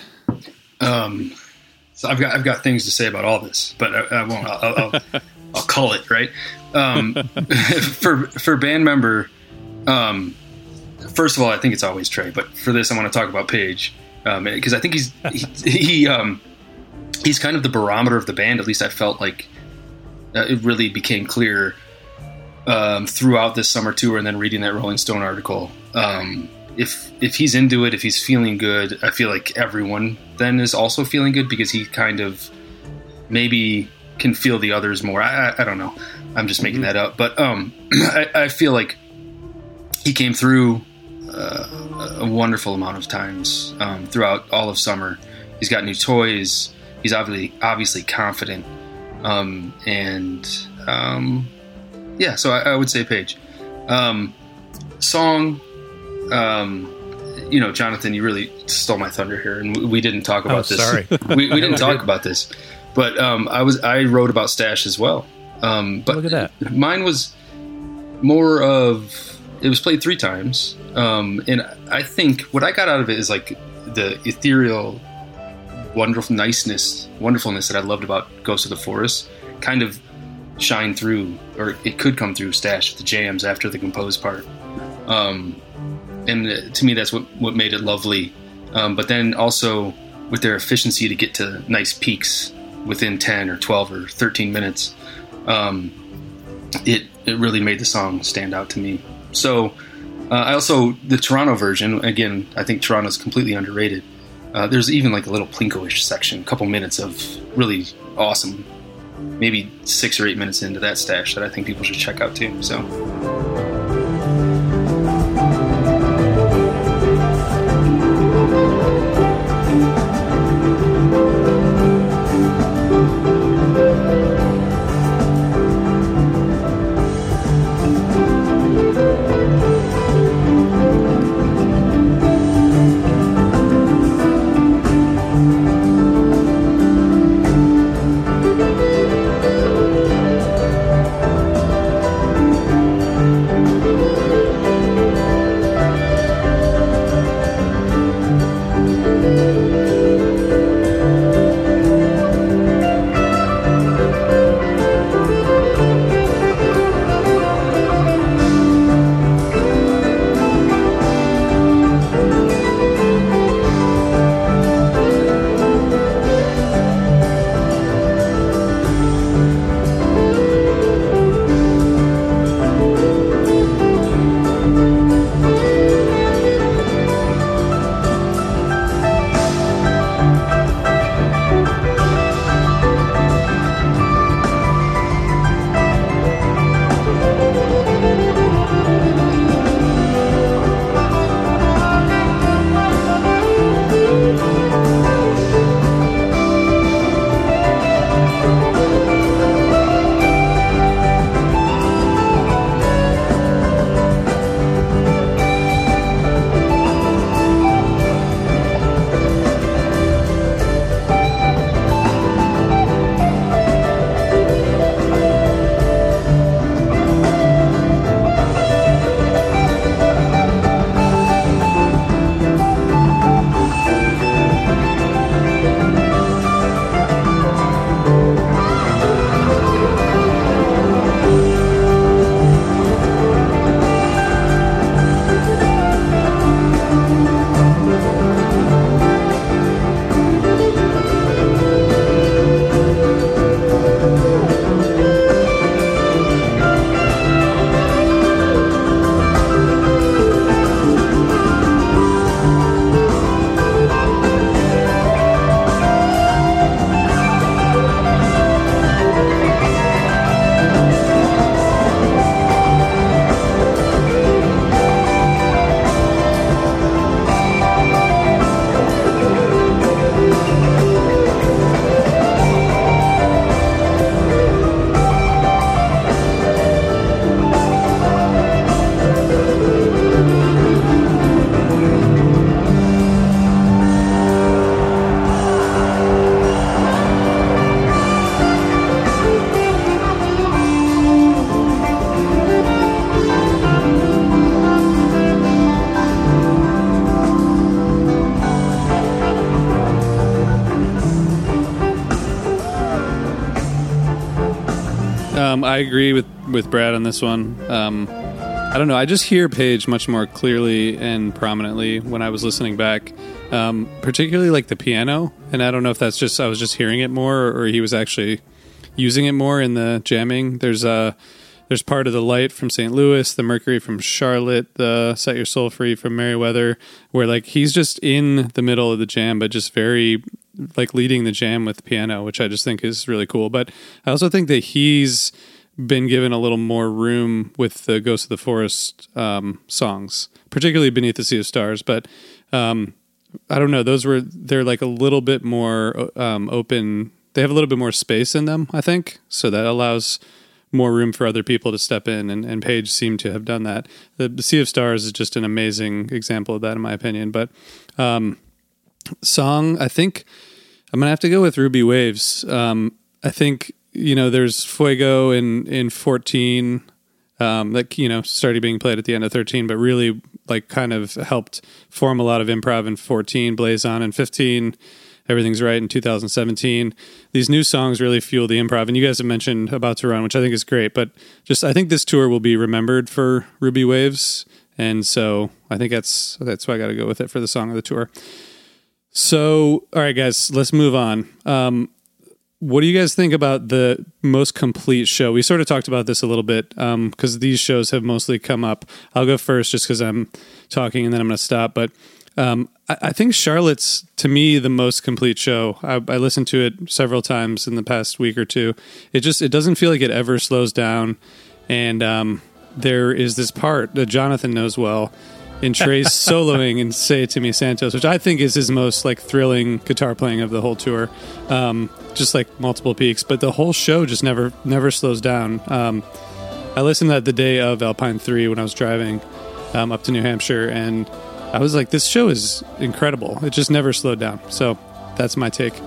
Um, so I've got I've got things to say about all this, but I, I won't. I'll, I'll, I'll call it right. Um, for for band member, um, first of all, I think it's always Trey. But for this, I want to talk about Paige because um, I think he's he, he um, he's kind of the barometer of the band. At least I felt like uh, it really became clear um, throughout this summer tour, and then reading that Rolling Stone article. Um, if if he's into it, if he's feeling good, I feel like everyone then is also feeling good because he kind of maybe can feel the others more. I, I, I don't know. I'm just making that up, but um, I, I feel like he came through uh, a wonderful amount of times um, throughout all of summer. He's got new toys. He's obviously obviously confident, um, and um, yeah. So I, I would say Paige. Um, song, um, you know, Jonathan, you really stole my thunder here, and we, we didn't talk about Oh, this. sorry. we, we didn't talk about this, but um, I was I wrote about Stash as well. Um, but Look at that. Mine was more of it was played three times, um, and I think what I got out of it is like the ethereal, wonderful niceness, wonderfulness that I loved about Ghost of the Forest, kind of shine through, or it could come through Stash, the jams after the composed part. Um, and to me, that's what, what made it lovely. Um, but then also with their efficiency to get to nice peaks within ten or twelve or thirteen minutes, um, it, it really made the song stand out to me. So uh, I also, the Toronto version, again, I think Toronto's completely underrated. Uh, there's even like a little Plinko-ish section, a couple minutes of really awesome, maybe six or eight minutes into that Stash that I think people should check out too. So. Um, I agree with, with Brad on this one. Um, I don't know. I just hear Page much more clearly and prominently when I was listening back, um, particularly like the piano. And I don't know if that's just I was just hearing it more, or, or he was actually using it more in the jamming. There's a there's part of the Light from Saint Louis, the Mercury from Charlotte, the Set Your Soul Free from Merriweather, where like he's just in the middle of the jam, but just very like leading the jam with the piano, which I just think is really cool. But I also think that he's been given a little more room with the Ghost of the Forest um, songs, particularly Beneath the Sea of Stars. But um, I don't know; those were they're like a little bit more um, open. They have a little bit more space in them, I think, so that allows more room for other people to step in, and, and Page seemed to have done that. The, the Sea of Stars is just an amazing example of that, in my opinion. But um, song, I think I'm gonna have to go with Ruby Waves. Um, I think you know there's Fuego in in fourteen, um, that, you know, started being played at the end of thirteen, but really like kind of helped form a lot of improv in fourteen, Blaze On in fifteen, Everything's Right in two thousand seventeen. These new songs really fuel the improv. And you guys have mentioned About to Run, which I think is great, but just, I think this tour will be remembered for Ruby Waves. And so I think that's, that's why I got to go with it for the song of the tour. So, all right, guys, let's move on. Um, What do you guys think about the most complete show? We sort of talked about this a little bit because um, these shows have mostly come up. I'll go first just because I'm talking and then I'm going to stop. But um, I, I think Charlotte's, to me, the most complete show. I, I listened to it several times in the past week or two. It just it doesn't feel like it ever slows down. And um, there is this part that Jonathan knows well in Trey's soloing and Say It To Me Santos, which I think is his most like thrilling guitar playing of the whole tour. Um, just like multiple peaks, but the whole show just never never slows down. Um, I listened to that the day of Alpine three when I was driving um, up to New Hampshire, and I was like, this show is incredible. It just never slowed down. So that's my take.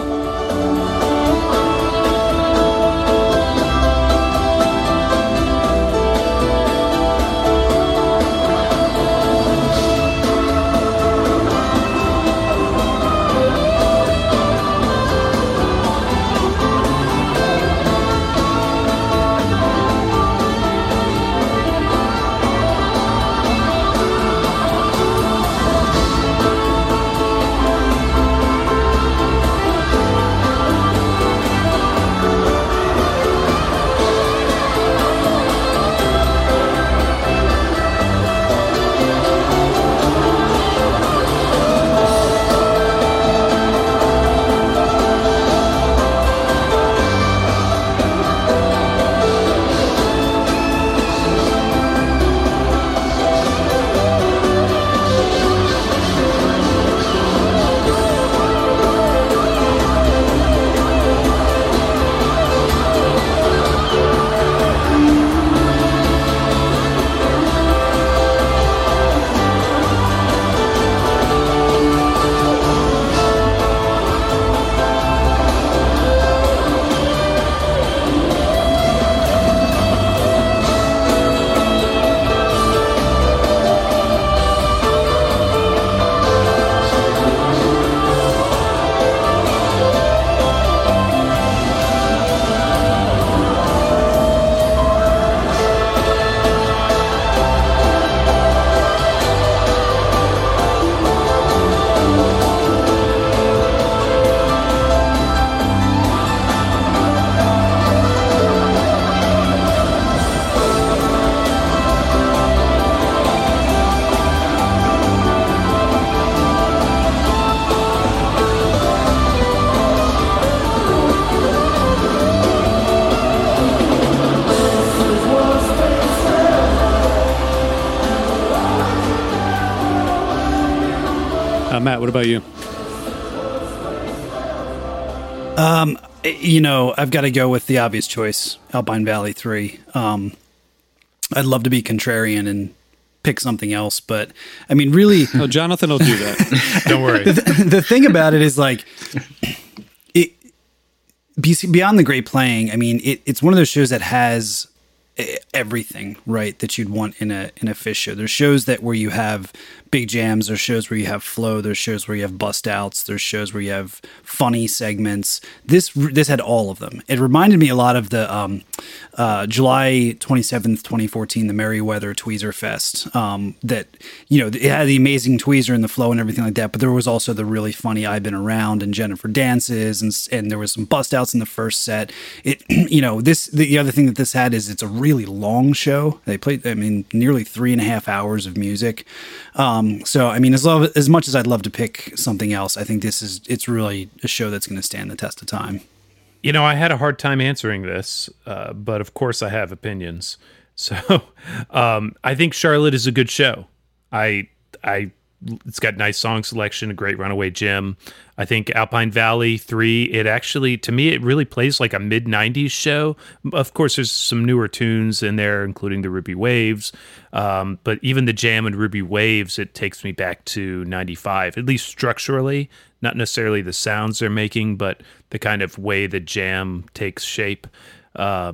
Matt, what about you? Um, you know, I've got to go with the obvious choice, Alpine Valley three. Um, I'd love to be contrarian and pick something else, but I mean, really... Oh, Jonathan will do that. Don't worry. The, the thing about it is like, it beyond the great playing, I mean, it, it's one of those shows that has everything, right, that you'd want in a in a Phish show. There's shows that where you have big jams, there's shows where you have flow, there's shows where you have bust outs, there's shows where you have funny segments. This this had all of them. It reminded me a lot of the um, uh, July twenty-seventh, twenty fourteen, the Merryweather Tweezer Fest. Um, that, you know, it had the amazing tweezer and the flow and everything like that, but there was also the really funny I've Been Around and Jennifer Dances, and and there was some bust outs in the first set. It, you know, this the other thing that this had is it's a really long show. They played, I mean, nearly three and a half hours of music. Um, so, I mean, as love, as much as I'd love to pick something else, I think this is, it's really a show that's going to stand the test of time. You know, I had a hard time answering this, uh, but of course I have opinions. So, um, I think Charlotte is a good show. I, I, it's got nice song selection, a great Runaway Jim. I think Alpine Valley three, it actually, to me, it really plays like a mid nineties show. Of course, there's some newer tunes in there, including the Ruby Waves. Um, but even the jam and Ruby Waves, it takes me back to ninety-five, at least structurally, not necessarily the sounds they're making, but the kind of way the jam takes shape. Um,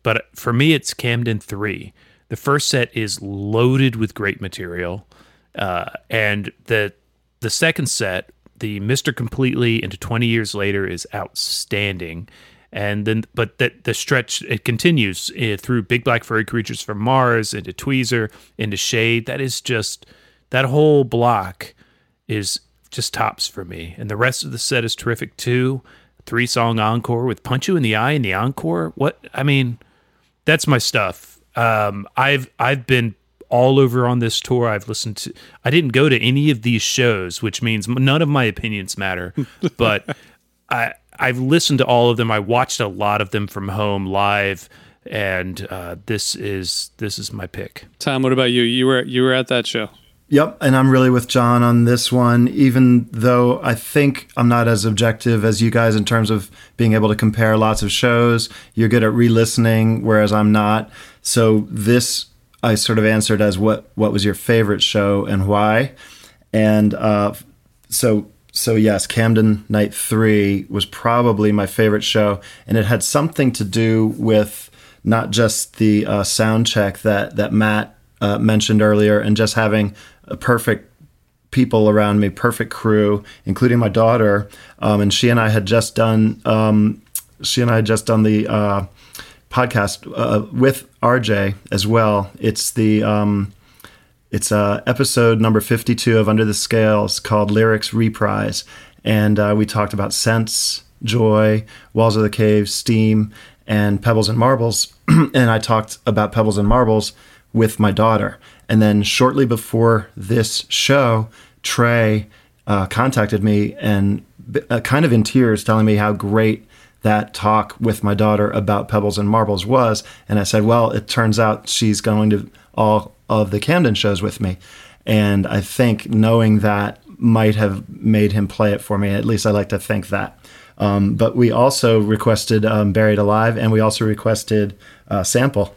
but for me, it's Camden three. The first set is loaded with great material, uh, and the the second set, the Mister Completely into twenty years later, is outstanding. And then, but that the stretch, it continues uh, through Big Black Furry Creatures from Mars, into Tweezer, into Shade. That is just, that whole block is just tops for me. And the rest of the set is terrific too. Three song encore with Punch You in the Eye in the encore. What, I mean, that's my stuff. Um, I've, I've been all over on this tour. I've listened to, I didn't go to any of these shows, which means none of my opinions matter, but I, I've listened to all of them. I watched a lot of them from home live, and uh, this is this is my pick. Tom, what about you? You were you were at that show. Yep, and I'm really with John on this one, even though I think I'm not as objective as you guys in terms of being able to compare lots of shows. You're good at re-listening, whereas I'm not. So this I sort of answered as what what was your favorite show and why, and uh, so. So yes, Camden Night three was probably my favorite show, and it had something to do with not just the uh, sound check that that Matt uh, mentioned earlier, and just having a perfect people around me, perfect crew, including my daughter, um, and she and I had just done um, she and I had just done the uh, podcast uh, with R J as well. It's the um, It's uh, episode number fifty-two of Under the Scales, called Lyrics Reprise. And uh, we talked about Sense, Joy, Walls of the Cave, Steam, and Pebbles and Marbles. And I talked about Pebbles and Marbles with my daughter. And then shortly before this show, Trey uh, contacted me and uh, kind of in tears, telling me how great that talk with my daughter about Pebbles and Marbles was. And I said, well, it turns out she's going to all of the Camden shows with me. And I think knowing that might have made him play it for me. At least I like to think that. Um, but we also requested um, Buried Alive, and we also requested uh, Sample.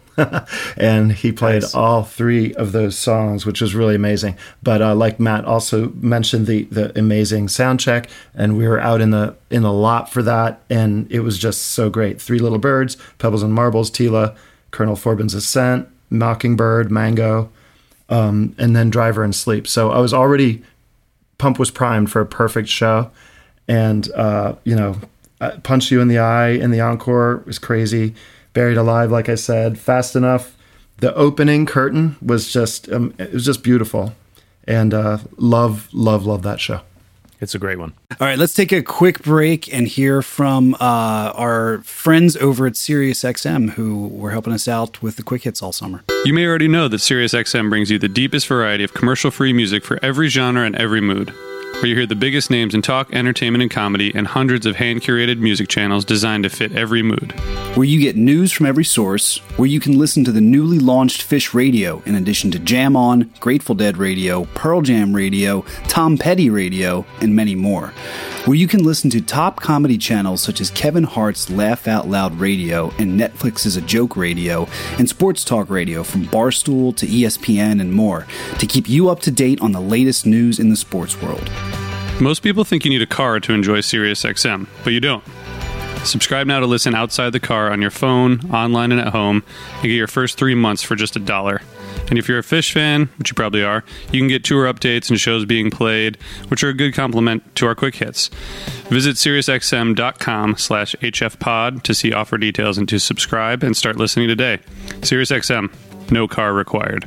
And he played nice. all three of those songs, which was really amazing. But uh, like Matt also mentioned, the the amazing sound check, and we were out in the in the lot for that, and it was just so great. Three Little Birds, Pebbles and Marbles, Tila, Colonel Forbin's Ascent, Mockingbird, Mango, um, and then Driver and Sleep. So I was already, Pump was primed for a perfect show. And, uh, you know, Punch You in the Eye in the encore was crazy. Buried Alive, like I said, Fast Enough. The opening curtain was just, um, it was just beautiful. And uh, love, love, love that show. It's a great one. All right, let's take a quick break and hear from uh, our friends over at SiriusXM who were helping us out with the quick hits all summer. You may already know that SiriusXM brings you the deepest variety of commercial-free music for every genre and every mood, where you hear the biggest names in talk, entertainment, and comedy, and hundreds of hand-curated music channels designed to fit every mood. Where you get news from every source, where you can listen to the newly launched Fish Radio, in addition to Jam On, Grateful Dead Radio, Pearl Jam Radio, Tom Petty Radio, and many more. Where you can listen to top comedy channels such as Kevin Hart's Laugh Out Loud Radio and Netflix's A Joke Radio, and sports talk radio from Barstool to E S P N and more, to keep you up to date on the latest news in the sports world. Most people think you need a car to enjoy SiriusXM, but you don't. Subscribe now to listen outside the car on your phone, online, and at home, and get your first three months for just a dollar. And if you're a Fish fan, which you probably are, you can get tour updates and shows being played, which are a good complement to our quick hits. Visit SiriusXM.com slash HFPod to see offer details and to subscribe and start listening today. SiriusXM, no car required.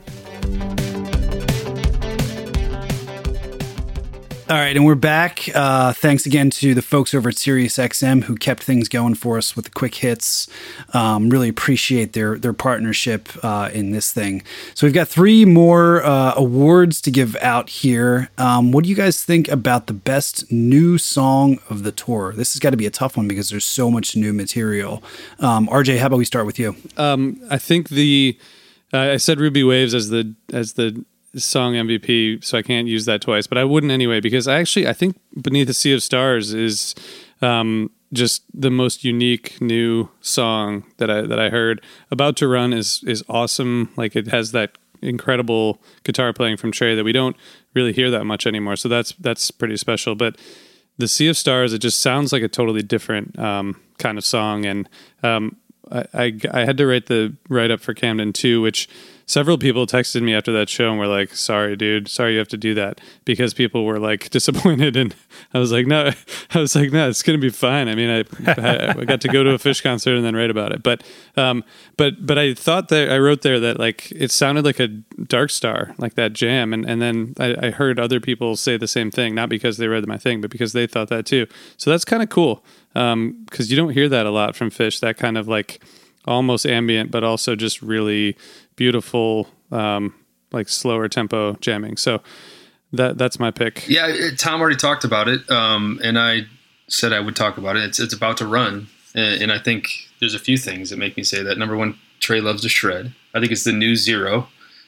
All right, and we're back. Uh, thanks again to the folks over at SiriusXM who kept things going for us with the quick hits. Um, really appreciate their their partnership uh, in this thing. So we've got three more uh, awards to give out here. Um, what do you guys think about the best new song of the tour? This has got to be a tough one because there's so much new material. Um, R J, how about we start with you? Um, I think the uh, I said Ruby Waves as the as the song M V P, so I can't use that twice, but I wouldn't anyway, because I actually I think Beneath a Sea of Stars is um, just the most unique new song that I that I heard. About to Run is is awesome. Like, it has that incredible guitar playing from Trey that we don't really hear that much anymore, so that's that's pretty special. But the Sea of Stars, it just sounds like a totally different um, kind of song, and um, I, I, I had to write the write-up for Camden too, which several people texted me after that show and were like, sorry, dude, sorry you have to do that, because people were like disappointed. And I was like, no, I was like, no, it's going to be fine. I mean, I, I got to go to a Fish concert and then write about it. But, um, but, but I thought that I wrote there that like, it sounded like a Dark Star, like that jam. And, and then I, I heard other people say the same thing, not because they read my thing, but because they thought that too. So that's kind of cool. Um, cause you don't hear that a lot from Fish, that kind of like almost ambient, but also just really beautiful, um, like slower tempo jamming. So that that's my pick. Yeah, it, Tom already talked about it, um, and I said I would talk about it. It's it's about to run, and, and I think there's a few things that make me say that. Number one, Trey loves to shred. I think it's the new Zero,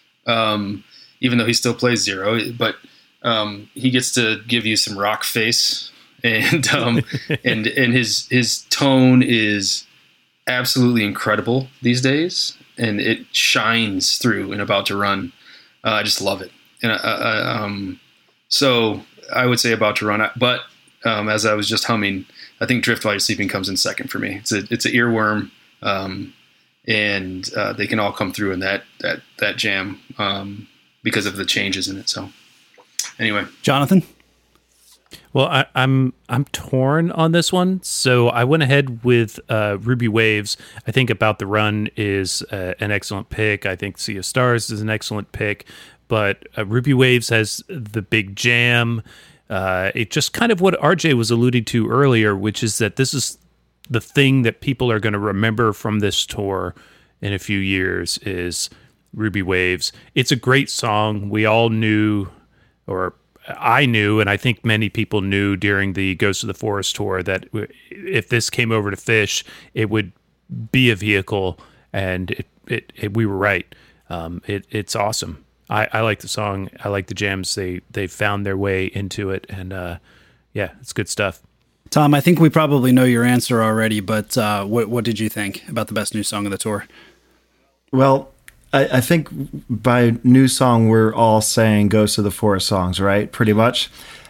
um, even though he still plays Zero, but um, he gets to give you some rock face, and um, and and his his tone is absolutely incredible these days. And it shines through in About to Run. Uh, I just love it. And I, I, um, so I would say About to Run. But um, as I was just humming, I think Drift While You're Sleeping comes in second for me. It's a it's an earworm, um, and uh, they can all come through in that that that jam um, because of the changes in it. So anyway, Jonathan. Well, I, I'm I'm torn on this one, so I went ahead with uh, Ruby Waves. I think About the Run is uh, an excellent pick. I think Sea of Stars is an excellent pick, but uh, Ruby Waves has the big jam. Uh, it just kind of what R J was alluding to earlier, which is that this is the thing that people are going to remember from this tour in a few years is Ruby Waves. It's a great song. We all knew, or I knew, and I think many people knew during the Ghost of the Forest tour, that if this came over to Fish, it would be a vehicle, and it, it, it we were right. Um, it, it's awesome. I, I like the song. I like the jams. They they found their way into it, and uh, yeah, it's good stuff. Tom, I think we probably know your answer already, but uh, what what did you think about the best new song of the tour? Well, I, I think by new song, we're all saying Ghost of the Forest songs, right? Pretty much.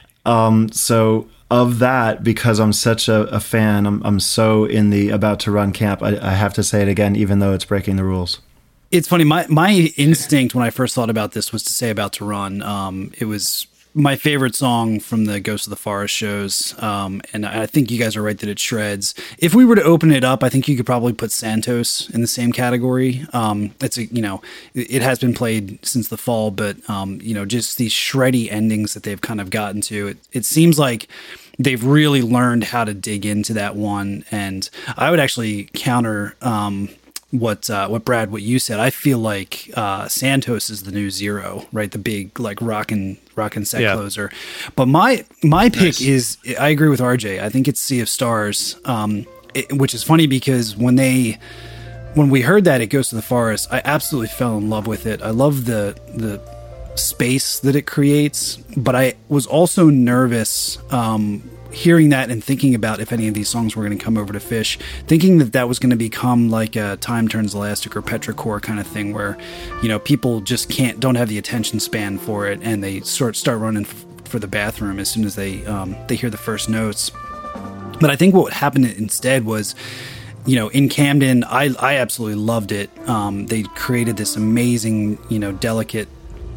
Um, so of that, because I'm such a, a fan, I'm, I'm so in the About to Run camp, I, I have to say it again, even though it's breaking the rules. It's funny. My, my instinct when I first thought about this was to say About to Run. Um, it was my favorite song from the Ghost of the Forest shows. Um, and I think you guys are right that it shreds. If we were to open it up, I think you could probably put Santos in the same category. Um, it's a, you know, it has been played since the fall, but, um, you know, just these shreddy endings that they've kind of gotten to, it, it seems like they've really learned how to dig into that one. And I would actually counter, um, what uh, what Brad, what you said. I feel like uh, Santos is the new Zero, right? The big like rockin' rockin' set yeah. closer. But my my pick nice. is I agree with R J. I think it's Sea of Stars, um, it, which is funny because when they when we heard that it Goes to the Forest, I absolutely fell in love with it. I love the the space that it creates, but I was also nervous. Um, hearing that and thinking about if any of these songs were going to come over to Fish, thinking that that was going to become like a Time Turns Elastic or Petrichor kind of thing where, you know, people just can't, don't have the attention span for it, and they sort start running f- for the bathroom as soon as they um, they hear the first notes. But I think what happened instead was, you know, in Camden, I, I absolutely loved it. Um, they created this amazing, you know, delicate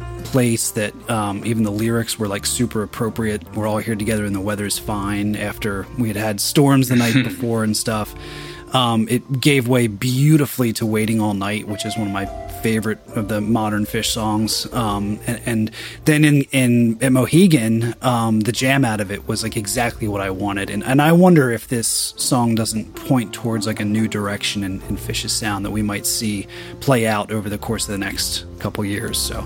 place that um, even the lyrics were like super appropriate. We're all here together and the weather's fine after we had had storms the night before and stuff. Um, it gave way beautifully to Waiting All Night, which is one of my favorite of the modern Fish songs. Um, and, and then in, in at Mohegan, um, the jam out of it was like exactly what I wanted. And, and I wonder if this song doesn't point towards like a new direction in, in Fish's sound that we might see play out over the course of the next couple years. So.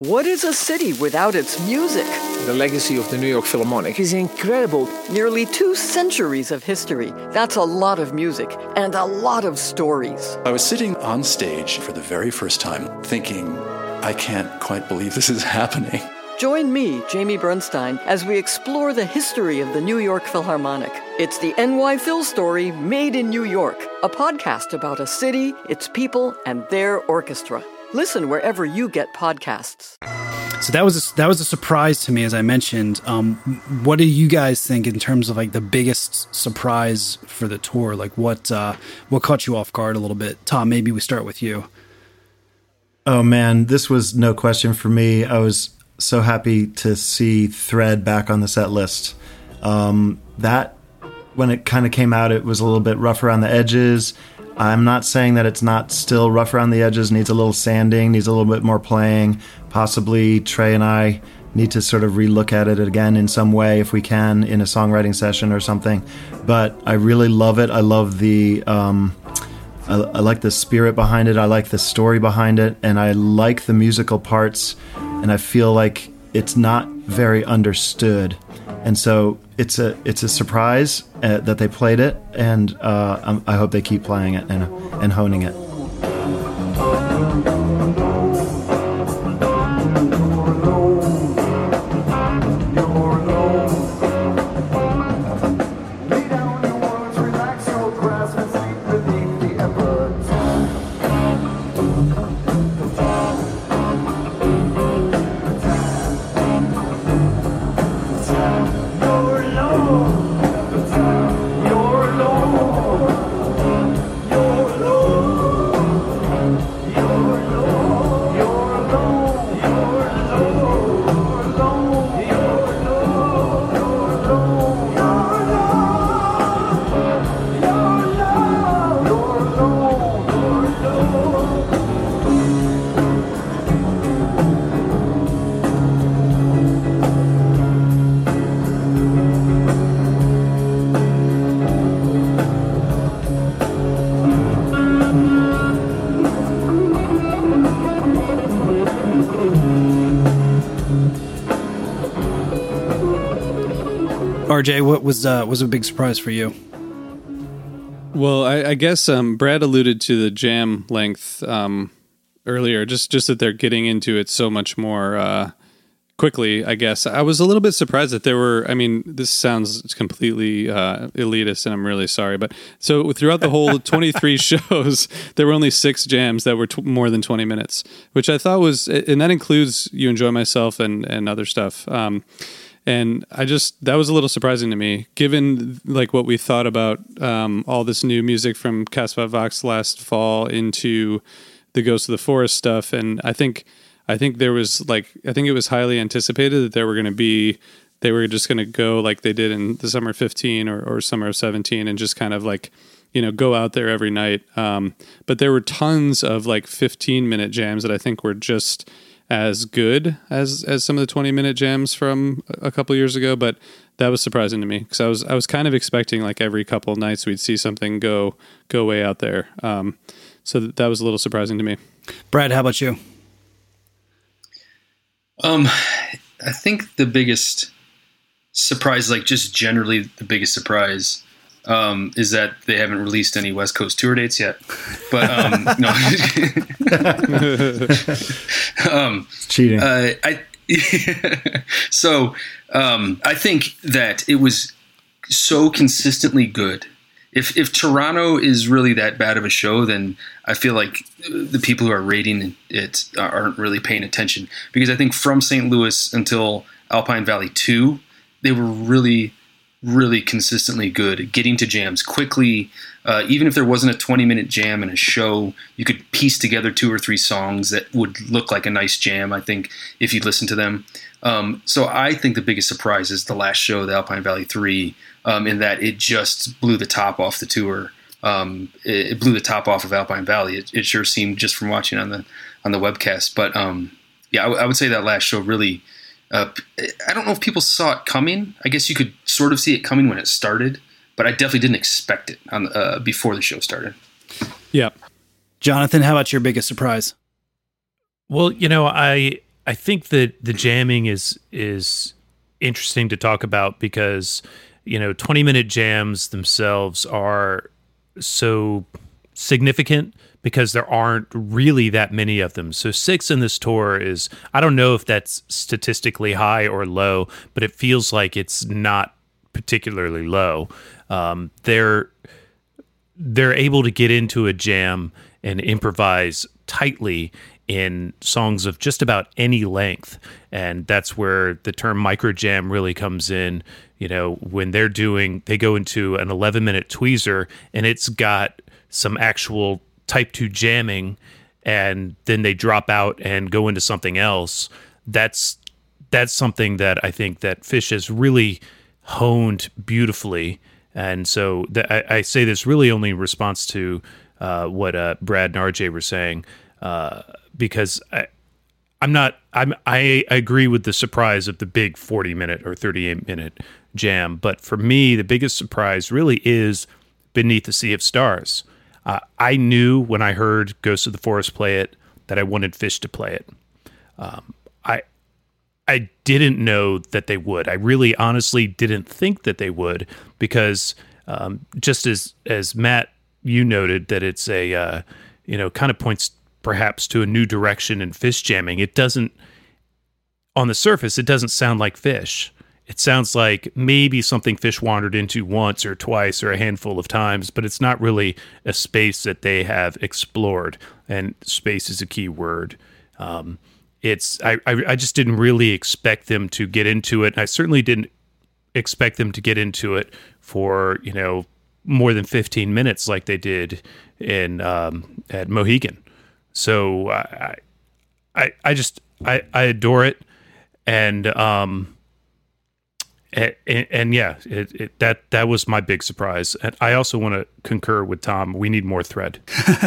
What is a city without its music? The legacy of the New York Philharmonic is incredible. Nearly two centuries of history. That's a lot of music and a lot of stories. I was sitting on stage for the very first time thinking, I can't quite believe this is happening. Join me, Jamie Bernstein, as we explore the history of the New York Philharmonic. It's the N Y Phil story made in New York, a podcast about a city, its people, and their orchestra. Listen wherever you get podcasts. So that was a, that was a surprise to me, as I mentioned. Um, what do you guys think in terms of like the biggest surprise for the tour? Like what uh, what caught you off guard a little bit? Tom, maybe we start with you. Oh man, this was no question for me. I was so happy to see Thread back on the set list. Um, that when it kind of came out, it was a little bit rough around the edges. I'm not saying that it's not still rough around the edges, needs a little sanding, needs a little bit more playing. Possibly Trey and I need to sort of relook at it again in some way if we can in a songwriting session or something. But I really love it. I love the, um, I, I like the spirit behind it. I like the story behind it. And I like the musical parts. And I feel like it's not very understood. And so it's a it's a surprise uh, that they played it, and uh, I hope they keep playing it and and honing it. R J, what was uh, was a big surprise for you? Well, I, I guess um, Brad alluded to the jam length um, earlier, just just that they're getting into it so much more uh, quickly, I guess. I was a little bit surprised that there were, I mean, this sounds completely uh, elitist, and I'm really sorry, but so throughout the whole twenty-three shows, there were only six jams that were t- more than twenty minutes, which I thought was, and that includes You Enjoy Myself and, and other stuff. Um, And I just, that was a little surprising to me, given like what we thought about um, all this new music from Caspar Vox last fall into the Ghost of the Forest stuff. And I think, I think there was like, I think it was highly anticipated that there were going to be, they were just going to go like they did in the summer of fifteen or, or summer of seventeen and just kind of like, you know, go out there every night. Um, but there were tons of like fifteen minute jams that I think were just as good as as some of the twenty minute jams from a couple years ago, but that was surprising to me because I was I was kind of expecting like every couple of nights we'd see something go go way out there. Um, so that was a little surprising to me. Brad, how about you? Um, I think the biggest surprise, like just generally the biggest surprise, um, is that they haven't released any West Coast tour dates yet. But um, no, um, it's cheating. Uh, I so um, I think that it was so consistently good. If if Toronto is really that bad of a show, then I feel like the people who are rating it aren't really paying attention, because I think from Saint Louis until Alpine Valley two, they were really, really consistently good, getting to jams quickly. Uh, even if there wasn't a twenty minute jam in a show, you could piece together two or three songs that would look like a nice jam, I think, if you listen to them. Um, so I think the biggest surprise is the last show, the Alpine Valley three, um, in that it just blew the top off the tour. Um, it, it blew the top off of Alpine Valley. It, it sure seemed just from watching on the on the webcast. But um, yeah, I, w- I would say that last show really. Uh, I don't know if people saw it coming. I guess you could sort of see it coming when it started, but I definitely didn't expect it on uh, before the show started. Yeah, Jonathan, how about your biggest surprise? Well, you know, I I think that the jamming is is interesting to talk about because, you know, twenty minute jams themselves are so significant because there aren't really that many of them. So six in this tour is, I don't know if that's statistically high or low, but it feels like it's not particularly low. Um, they're they're able to get into a jam and improvise tightly in songs of just about any length. And that's where the term micro jam really comes in. You know, when they're doing, they go into an eleven minute tweezer and it's got some actual type two jamming, and then they drop out and go into something else. That's, that's something that I think that Phish has really honed beautifully. And so th- I, I say this really only in response to uh, what uh, Brad and R J were saying, uh, because I, I'm not. I'm. I agree with the surprise of the big forty minute or thirty-eight minute jam, but for me, the biggest surprise really is Beneath the Sea of Stars. Uh, I knew when I heard Ghost of the Forest play it that I wanted Phish to play it. Um, I. I didn't know that they would. I really honestly didn't think that they would, because um, just as as Matt, you noted that it's a, uh, you know, kind of points perhaps to a new direction in Phish jamming. It doesn't, on the surface, it doesn't sound like Phish. It sounds like maybe something Phish wandered into once or twice or a handful of times, but it's not really a space that they have explored. And space is a key word. Um, It's I, I I just didn't really expect them to get into it. I certainly didn't expect them to get into it for, you know, more than fifteen minutes like they did in um, at Mohegan. So I I I just I, I adore it, and um and, and yeah, it, it, that that was my big surprise. And I also want to concur with Tom. We need more Thread.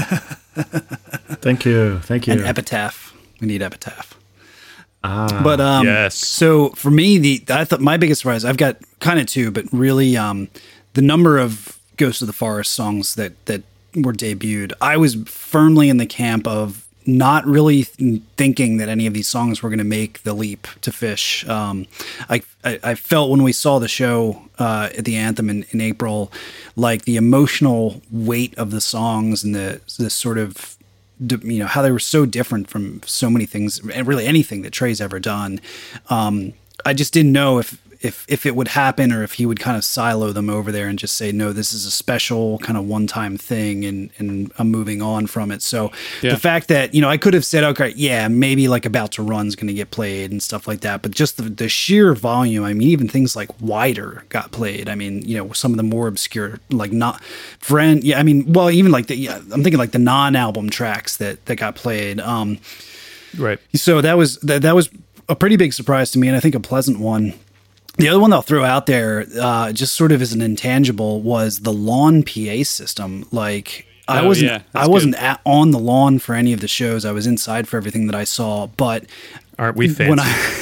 Thank you, thank you. An epitaph. We need Epitaph. Ah, but um, yes. So for me, the I thought my biggest surprise, I've got kind of two, but really um, the number of Ghost of the Forest songs that that were debuted. I was firmly in the camp of not really th- thinking that any of these songs were going to make the leap to Phish. Um, I, I I felt when we saw the show uh, at the Anthem in, in April, like the emotional weight of the songs and the the sort of, you know, how they were so different from so many things, and really anything that Trey's ever done. Um, I just didn't know if, if, if it would happen, or if he would kind of silo them over there and just say, no, this is a special kind of one-time thing, and, and I'm moving on from it. So yeah. The fact that, you know, I could have said, okay, yeah, maybe like About to Run's going to get played and stuff like that. But just the, the sheer volume, I mean, even things like Wider got played. I mean, you know, some of the more obscure, like not friend. Yeah. I mean, well, even like the, yeah, I'm thinking like the non-album tracks that, that got played. Um, right. So that was, that, that was a pretty big surprise to me, and I think a pleasant one. The other one I'll throw out there, uh, just sort of as an intangible, was the lawn P A system. Like I oh, wasn't, yeah, I wasn't at, on the lawn for any of the shows. I was inside for everything that I saw. But aren't we fancy? When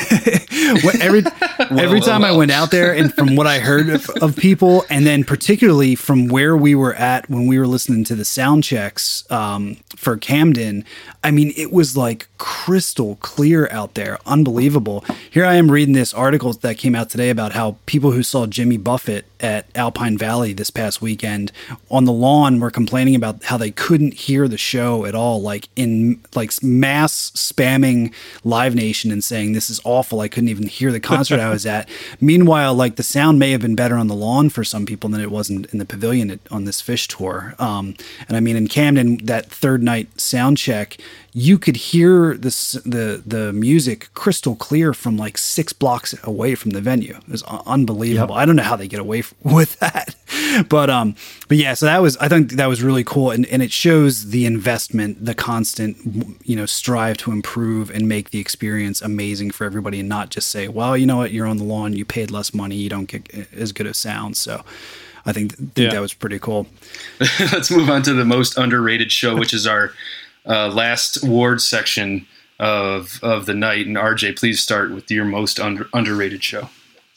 I, when every well, every time well, well. I went out there, and from what I heard of, of people, and then particularly from where we were at when we were listening to the sound checks um, for Camden, I mean, it was like crystal clear out there. Unbelievable. Here I am reading this article that came out today about how people who saw Jimmy Buffett at Alpine Valley this past weekend on the lawn were complaining about how they couldn't hear the show at all, like in like mass spamming Live Nation and saying, this is awful. I couldn't even hear the concert I was at. Meanwhile, like the sound may have been better on the lawn for some people than it was in, in the pavilion at, on this Phish tour. Um, and I mean, in Camden, that third night sound check, you could hear the, the the music crystal clear from like six blocks away from the venue. It was unbelievable. Yep. I don't know how they get away f- with that, but um, but yeah. So that was, I think that was really cool, and and it shows the investment, the constant, you know, strive to improve and make the experience amazing for everybody, and not just say, well, you know what, you're on the lawn, you paid less money, you don't get as good of sound. So I think, think yeah. that was pretty cool. Let's move on to the most underrated show, which is our Uh, last award section of of the night. And R J, please start with your most under, underrated show.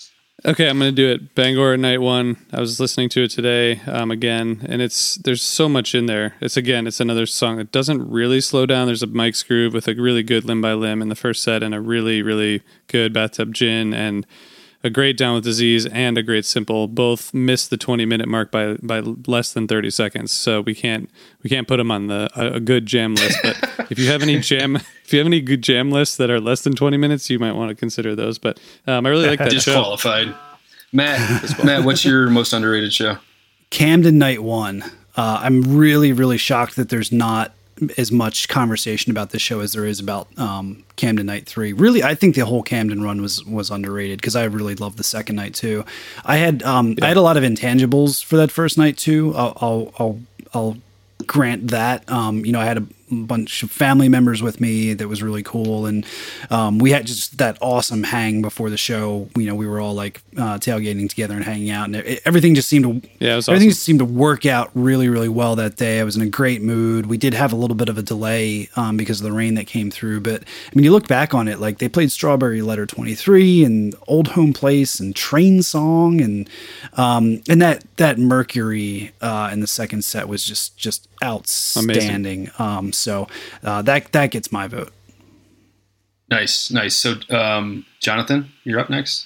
Okay, I'm going to do it. Bangor Night One. I was listening to it today um, again, and it's there's so much in there. It's again, it's another song that doesn't really slow down. There's a Mike's Groove with a really good Limb by Limb in the first set, and a really really good Bathtub Gin, and a great Down with Disease, and a great Simple. Both missed the twenty minute mark by by less than thirty seconds. So we can't we can't put them on the a, a good jam list. But if you have any jam if you have any good jam lists that are less than twenty minutes, you might want to consider those. But um, I really like that Disqualified. show. Matt, Matt, what's your most underrated show? Camden Night One. Uh, I'm really, really shocked that there's not as much conversation about this show as there is about um, Camden Night Three. Really, I think the whole Camden run was was underrated because I really loved the second night too. I had um, yeah. I had a lot of intangibles for that first night too. I'll I'll I'll, I'll grant that. Um, you know, I had a bunch of family members with me that was really cool, and um, we had just that awesome hang before the show. You know, we were all like uh, tailgating together and hanging out, and it, everything just seemed to yeah, it was everything awesome. just seemed to work out really, really well that day. I was in a great mood. We did have a little bit of a delay um, because of the rain that came through, but I mean, you look back on it, like they played Strawberry Letter twenty-three and Old Home Place and Train Song, and um, and that that Mercury uh, in the second set was just just outstanding. Um, so uh, that that gets my vote. Nice, nice. So, um, Jonathan, you're up next.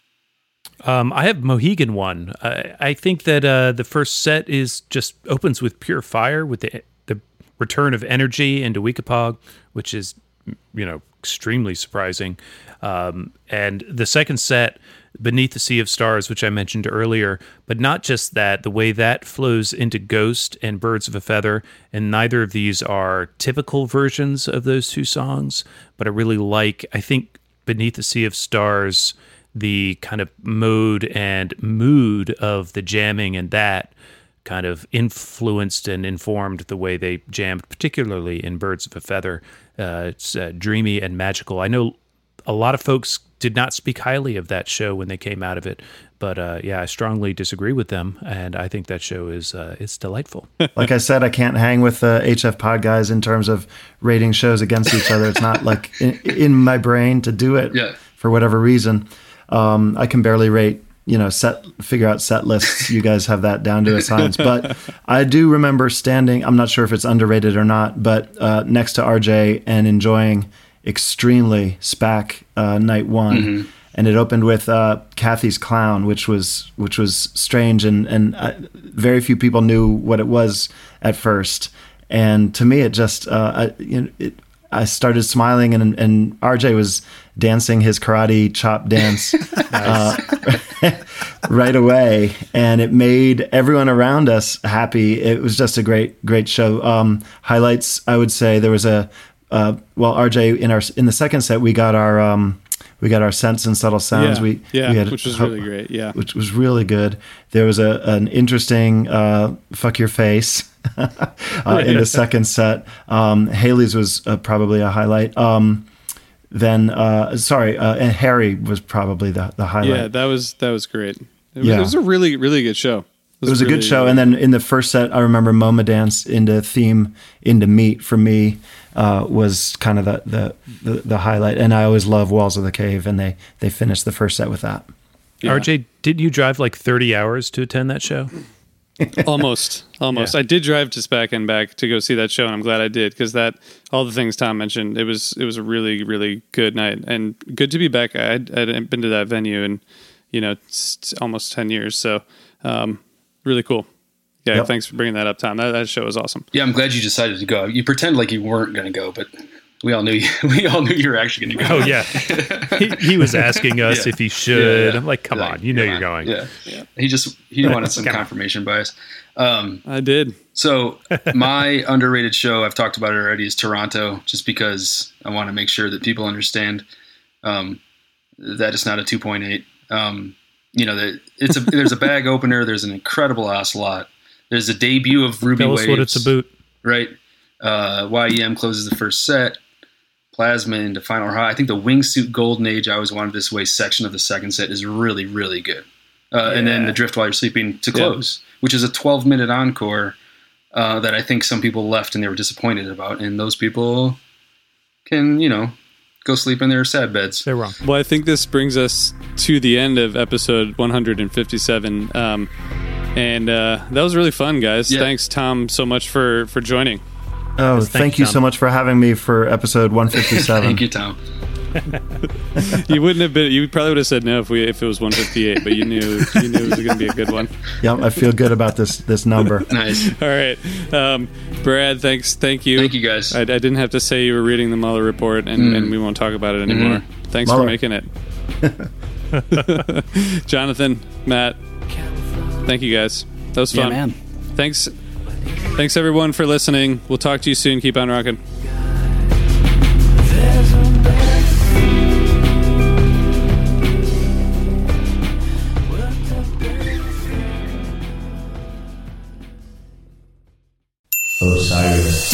Um, I have Mohegan One. I, I think that uh, the first set is just opens with pure fire with the the return of energy into Weekapaug, which is, you know, extremely surprising. Um, and the second set, Beneath the Sea of Stars, which I mentioned earlier, but not just that, the way that flows into Ghost and Birds of a Feather, and neither of these are typical versions of those two songs, but I really like, I think Beneath the Sea of Stars, the kind of mode and mood of the jamming and that kind of influenced and informed the way they jammed, particularly in Birds of a Feather. Uh, it's uh, dreamy and magical. I know a lot of folks did not speak highly of that show when they came out of it, but uh, yeah, I strongly disagree with them, and I think that show is uh, it's delightful. Like I said, I can't hang with the H F Pod guys in terms of rating shows against each other. It's not like in, in my brain to do it yeah. for whatever reason. Um, I can barely rate, you know, set figure out set lists. You guys have that down to a science. But I do remember standing, I'm not sure if it's underrated or not, but uh, next to R J and enjoying extremely SPAC uh, night one. Mm-hmm. And it opened with uh, Kathy's Clown, which was which was strange, and and uh, very few people knew what it was at first. And to me, it just uh, I, you know, it, I started smiling, and and R J was dancing his karate chop dance uh, right away, and it made everyone around us happy. It was just a great great show. Um, highlights, I would say, there was a uh, well, R J in our in the second set we got our. Um, We got our Sense and Subtle Sounds. Yeah, we, yeah we had which was ho- really great. Yeah, which was really good. There was a an interesting uh, "Fuck Your Face" uh, in the second set. Um, Haley's was uh, probably a highlight. Um, then, uh, sorry, uh, and Harry was probably the the highlight. Yeah, that was that was great. It was, yeah. it was a really really good show. It was, it was really, a good show. And then in the first set, I remember MoMA Dance into Theme into Meat for me uh, was kind of the, the, the, the highlight. And I always love Walls of the Cave, and they, they finished the first set with that. Yeah. R J, did you drive like thirty hours to attend that show? almost, almost. Yeah. I did drive to SPAC and back to go see that show, and I'm glad I did, because that all the things Tom mentioned, it was it was a really really good night, and good to be back. I I'd, I'd been to that venue in you know it's almost ten years, so. Um, Really cool. Yeah, yep. Thanks for bringing that up, Tom. That, that show was awesome. Yeah, I'm glad you decided to go. You pretend like you weren't going to go, but we all knew you, we all knew you were actually going to go. Oh yeah, he, he was asking us yeah. if he should. Yeah, yeah. I'm like, come like, on, you know you're on. going. Yeah, yeah. He just he wanted some confirmation bias. Um, I did. So my underrated show, I've talked about it already, is Toronto, just because I want to make sure that people understand um, that it's not a two point eight. Um, You know, that it's a there's a bag opener. There's an incredible ocelot. There's a debut of Ruby Tell Waves. us what it's about. Right. Uh, Y E M closes the first set. Plasma into Final High. I think the Wingsuit Golden Age, I Always Wanted This Way section of the second set is really, really good. Uh, yeah. And then the Drift While You're Sleeping to close, yeah. which is a twelve minute encore uh, that I think some people left and they were disappointed about. And those people can, you know, go sleep in their sad beds. They're wrong. Well, I think this brings us to the end of episode one hundred fifty-seven. Um, and uh, that was really fun, guys. Yeah. Thanks, Tom, so much for, for joining. Oh, Yes, thank, thank you you, so Tom. much for having me for episode one fifty-seven. Thank you, Tom. You wouldn't have been. You probably would have said no if we if it was one fifty-eight, but you knew you knew it was going to be a good one. Yep, I feel good about this this number. Nice. All right, um, Brad. Thanks. Thank you. Thank you, guys. I, I didn't have to say you were reading the Mueller report, and, Mm. and we won't talk about it anymore. Mm-hmm. Thanks Mueller. for making it, Jonathan, Matt. Thank you, guys. That was Yeah, fun. man. Thanks. Thanks everyone for listening. We'll talk to you soon. Keep on rocking. Osiris.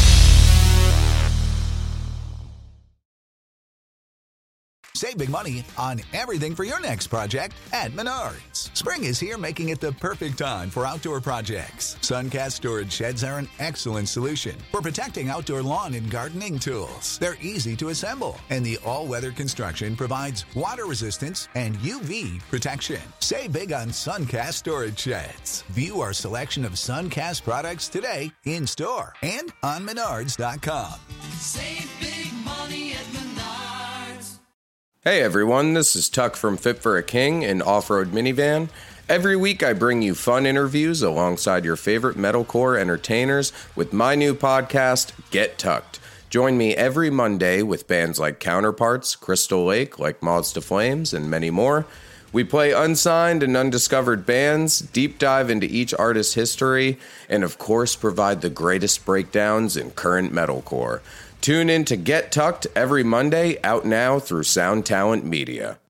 Save big money on everything for your next project at Menards. Spring is here, making it the perfect time for outdoor projects. Suncast storage sheds are an excellent solution for protecting outdoor lawn and gardening tools. They're easy to assemble, and the all-weather construction provides water resistance and U V protection. Save big on Suncast storage sheds. View our selection of Suncast products today in store and on Menards dot com. Save big money at Menards. Hey everyone, this is Tuck from Fit for a King, an off-road minivan. Every week I bring you fun interviews alongside your favorite metalcore entertainers with my new podcast, Get Tucked. Join me every Monday with bands like Counterparts, Crystal Lake, like Moths to Flames, and many more. We play unsigned and undiscovered bands, deep dive into each artist's history, and of course provide the greatest breakdowns in current metalcore. Tune in to Get Tucked every Monday, out now through Sound Talent Media.